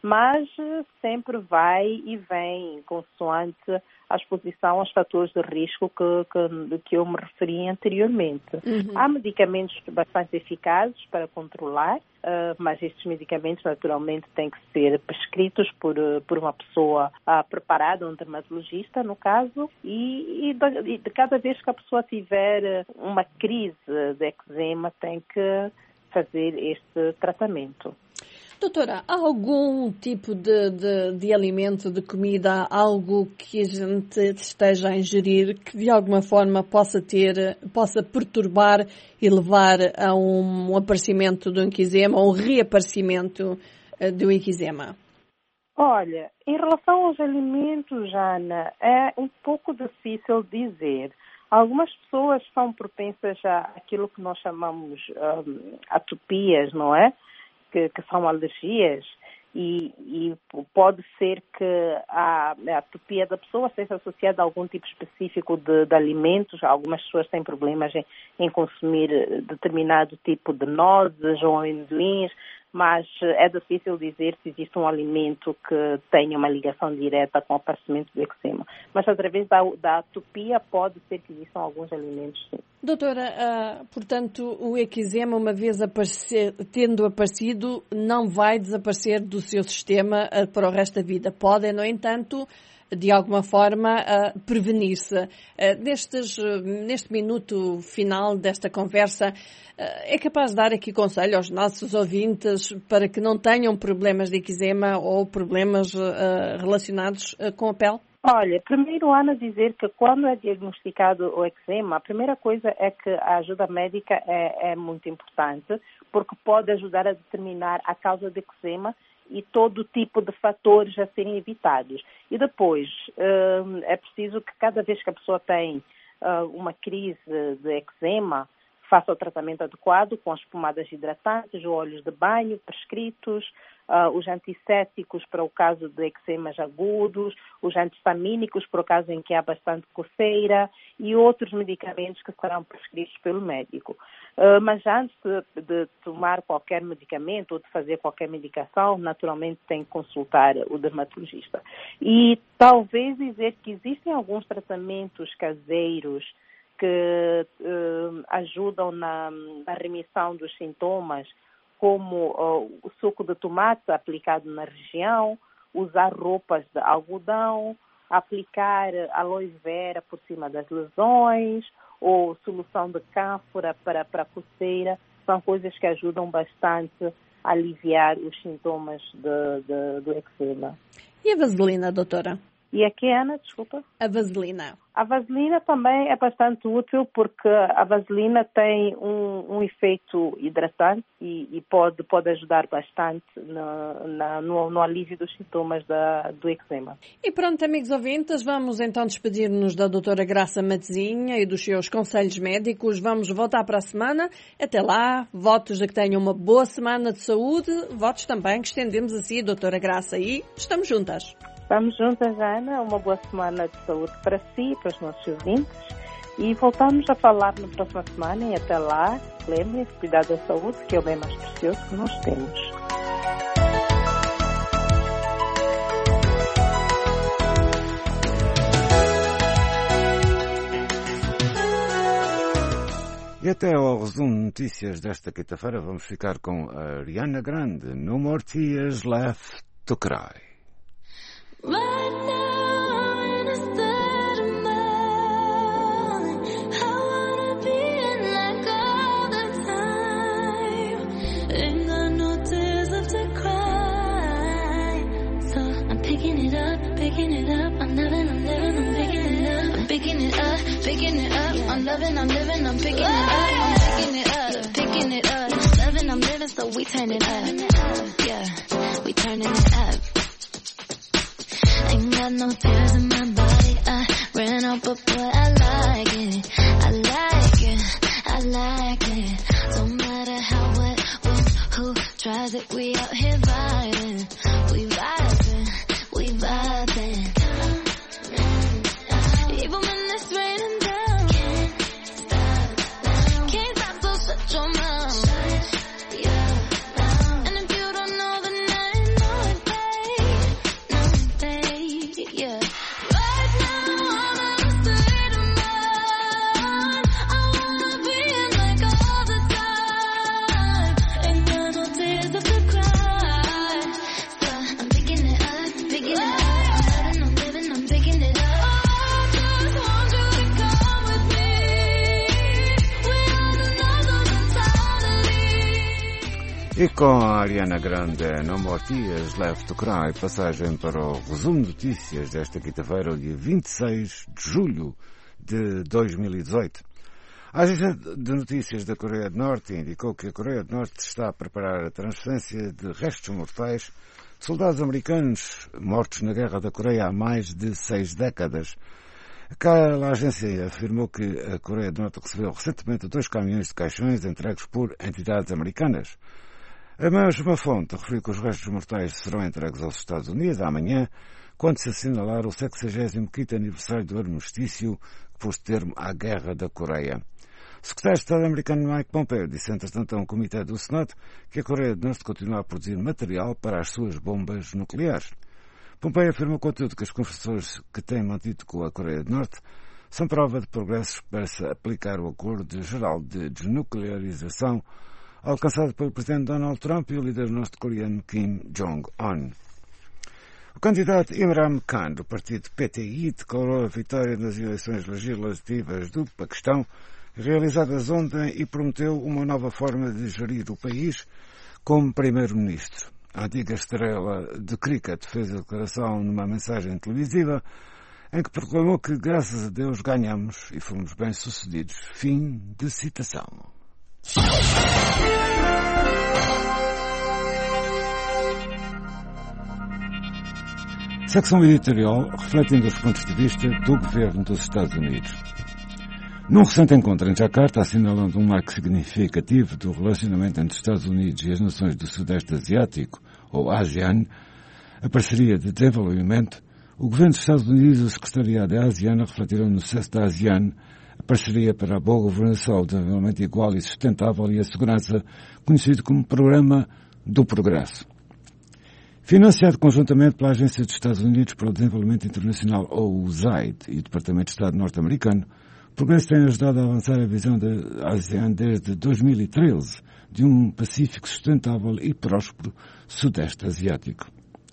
mas sempre vai e vem consoante a exposição aos fatores de risco que eu me referi anteriormente. Há medicamentos bastante eficazes para controlar, mas estes medicamentos naturalmente têm que ser prescritos por uma pessoa preparada, um dermatologista no caso, e de cada vez que a pessoa tiver uma crise de eczema tem que fazer este tratamento. Doutora, há algum tipo de alimento, de comida, algo que a gente esteja a ingerir que de alguma forma possa perturbar e levar a um aparecimento de um eczema ou um reaparecimento de um eczema? Olha, em relação aos alimentos, Ana, é um pouco difícil dizer. Algumas pessoas são propensas àquilo que nós chamamos atopias, não é? Que são alergias e pode ser que a atopia da pessoa seja associada a algum tipo específico de alimentos. Algumas pessoas têm problemas em consumir determinado tipo de nozes ou amendoins, mas é difícil dizer se existe um alimento que tenha uma ligação direta com o aparecimento do eczema. Mas através da atopia pode ser que existam alguns alimentos, sim. Doutora, portanto, o eczema, uma vez tendo aparecido, não vai desaparecer do seu sistema para o resto da vida. Pode, no entanto, de alguma forma, prevenir-se. Neste minuto final desta conversa, é capaz de dar aqui conselho aos nossos ouvintes para que não tenham problemas de eczema ou problemas relacionados com a pele? Olha, primeiro, Ana, dizer que quando é diagnosticado o eczema, a primeira coisa é que a ajuda médica é muito importante, porque pode ajudar a determinar a causa do eczema e todo tipo de fatores a serem evitados. E depois, é preciso que cada vez que a pessoa tem uma crise de eczema, faça o tratamento adequado com as pomadas hidratantes, óleos de banho prescritos, os antissépticos para o caso de eczemas agudos, os antistamínicos para o caso em que há bastante coceira e outros medicamentos que serão prescritos pelo médico. Mas antes de tomar qualquer medicamento ou de fazer qualquer medicação, naturalmente tem que consultar o dermatologista. E talvez dizer que existem alguns tratamentos caseiros que ajudam na remissão dos sintomas, como o suco de tomate aplicado na região, usar roupas de algodão, aplicar aloe vera por cima das lesões, ou solução de cânfora para a coceira, são coisas que ajudam bastante a aliviar os sintomas do eczema. E a vaselina, doutora? E aqui, Ana, desculpa? A vaselina. A vaselina também é bastante útil porque a vaselina tem um efeito hidratante e pode ajudar bastante no alívio dos sintomas do eczema. E pronto, amigos ouvintes, vamos então despedir-nos da doutora Graça Matezinha e dos seus conselhos médicos. Vamos voltar para a semana. Até lá, votos a que tenham uma boa semana de saúde, votos também que estendemos assim, doutora Graça, e estamos juntas. Estamos juntas, Ana. Uma boa semana de saúde para si e para os nossos ouvintes. E voltamos a falar na próxima semana. E até lá, lembrem-se, cuidar da saúde, que é o bem mais precioso que nós temos. E até ao resumo de notícias desta quinta-feira, vamos ficar com a Ariana Grande. No More Tears Left to Cry. Right now in a state of mind, I wanna be in like all the time. Ain't got no tears left to cry. So I'm picking it up. I'm living, I'm picking it up. I'm picking it up. I'm loving, I'm living, I'm picking it up. I'm picking it up. Loving, I'm living, so we turn it up. Yeah, we turning it up. Ain't got no tears in my body, I ran out, but boy, I like it. Don't matter how, what, when, who tries it, we out here vibing. We vibing. Even when it's raining down, can't stop, so shut your mouth. And if you don't know, then I know it, babe. E com a Ariana Grande, No More Tears Left to Cry, passagem para o resumo de notícias desta quinta-feira, dia 26 de julho de 2018. A agência de notícias da Coreia do Norte indicou que a Coreia do Norte está a preparar a transferência de restos mortais de soldados americanos mortos na Guerra da Coreia há mais de 6 décadas. A agência afirmou que a Coreia do Norte recebeu recentemente 2 caminhões de caixões entregues por entidades americanas. A mesma fonte referiu que os restos mortais serão entregues aos Estados Unidos amanhã, quando se assinalar o 65º aniversário do armistício que pôs termo à Guerra da Coreia. O secretário de Estado americano Mike Pompeo disse, entretanto, a um comitê do Senado que a Coreia do Norte continua a produzir material para as suas bombas nucleares. Pompeo afirmou, contudo, que as conversações que tem mantido com a Coreia do Norte são prova de progressos para se aplicar o Acordo Geral de Desnuclearização alcançado pelo presidente Donald Trump e o líder norte-coreano Kim Jong-un. O candidato Imran Khan, do partido PTI, declarou a vitória nas eleições legislativas do Paquistão, realizadas ontem, e prometeu uma nova forma de gerir o país como primeiro-ministro. A antiga estrela de cricket fez a declaração numa mensagem televisiva em que proclamou que, graças a Deus, ganhamos e fomos bem-sucedidos. Fim de citação. Secção editorial refletindo os pontos de vista do governo dos Estados Unidos. Num recente encontro em Jakarta, assinalando um marco significativo do relacionamento entre os Estados Unidos e as nações do Sudeste Asiático, ou ASEAN, a parceria de desenvolvimento, o governo dos Estados Unidos e o secretariado da ASEAN refletiram no sucesso da ASEAN, a parceria para a boa governação, o desenvolvimento igual e sustentável e a segurança, conhecido como Programa do Progresso. Financiado conjuntamente pela Agência dos Estados Unidos para o Desenvolvimento Internacional, ou USAID, e o Departamento de Estado norte-americano, o Progresso tem ajudado a avançar a visão da ASEAN desde 2013, de um Pacífico sustentável e próspero Sudeste Asiático.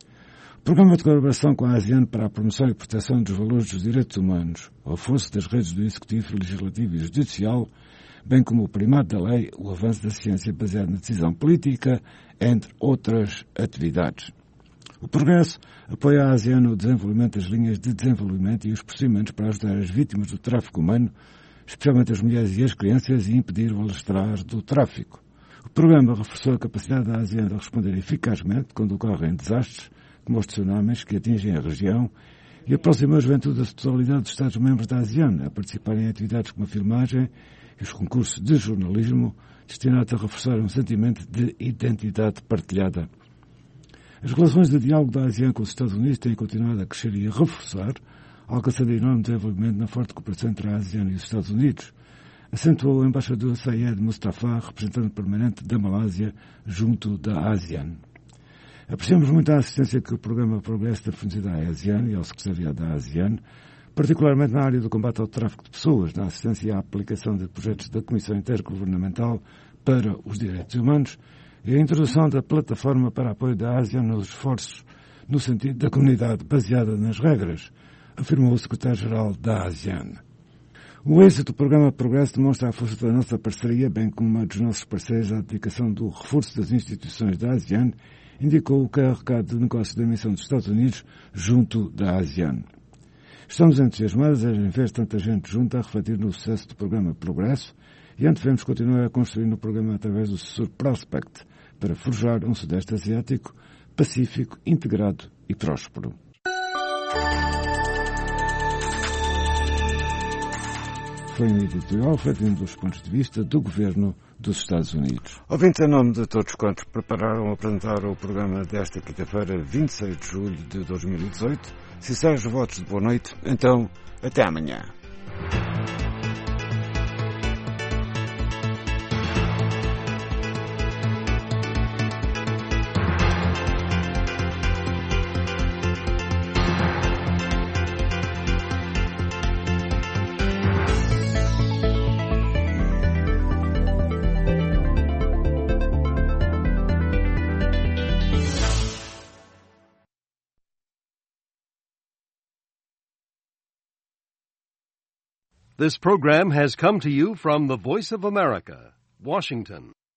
O Programa de Colaboração com a ASEAN para a promoção e proteção dos valores dos direitos humanos, o reforço das redes do Executivo, Legislativo e Judicial, bem como o primado da lei, o avanço da ciência baseado na decisão política, entre outras atividades. O Progresso apoia a ASEAN no desenvolvimento das linhas de desenvolvimento e os procedimentos para ajudar as vítimas do tráfico humano, especialmente as mulheres e as crianças, e impedir o alastrar do tráfico. O programa reforçou a capacidade da ASEAN de responder eficazmente quando ocorrem desastres, como os tsunamis que atingem a região, e aproximou a juventude da totalidade dos Estados-membros da ASEAN a participarem em atividades como a filmagem e os concursos de jornalismo destinados a reforçar um sentimento de identidade partilhada. As relações de diálogo da ASEAN com os Estados Unidos têm continuado a crescer e a reforçar, alcançando enorme desenvolvimento na forte cooperação entre a ASEAN e os Estados Unidos, acentuou o embaixador Syed Mustafa, representante permanente da Malásia, junto da ASEAN. Apreciamos muito a assistência que o Programa Progresso tem fornecido à ASEAN e ao Secretariado da ASEAN, particularmente na área do combate ao tráfico de pessoas, na assistência à aplicação de projetos da Comissão Intergovernamental para os Direitos Humanos e a introdução da plataforma para apoio da ASEAN nos esforços no sentido da comunidade baseada nas regras, afirmou o secretário-geral da ASEAN. O êxito do Programa Progresso demonstra a força da nossa parceria, bem como a dos nossos parceiros à dedicação do reforço das instituições da ASEAN, indicou o recado de negócios da missão dos Estados Unidos junto da ASEAN. Estamos entusiasmados em ver tanta gente junta a refletir no sucesso do Programa Progresso e antevemos continuar a construir no programa através do sucessor Prospect para forjar um Sudeste Asiático, pacífico, integrado e próspero. Foi um editorial refletindo os pontos de vista do Governo dos Estados Unidos. Ouvinte, em nome de todos quantos prepararam ou apresentaram o programa desta quinta-feira, 26 de julho de 2018, sinceros votos de boa noite, então, até amanhã. This program has come to you from the Voice of America, Washington.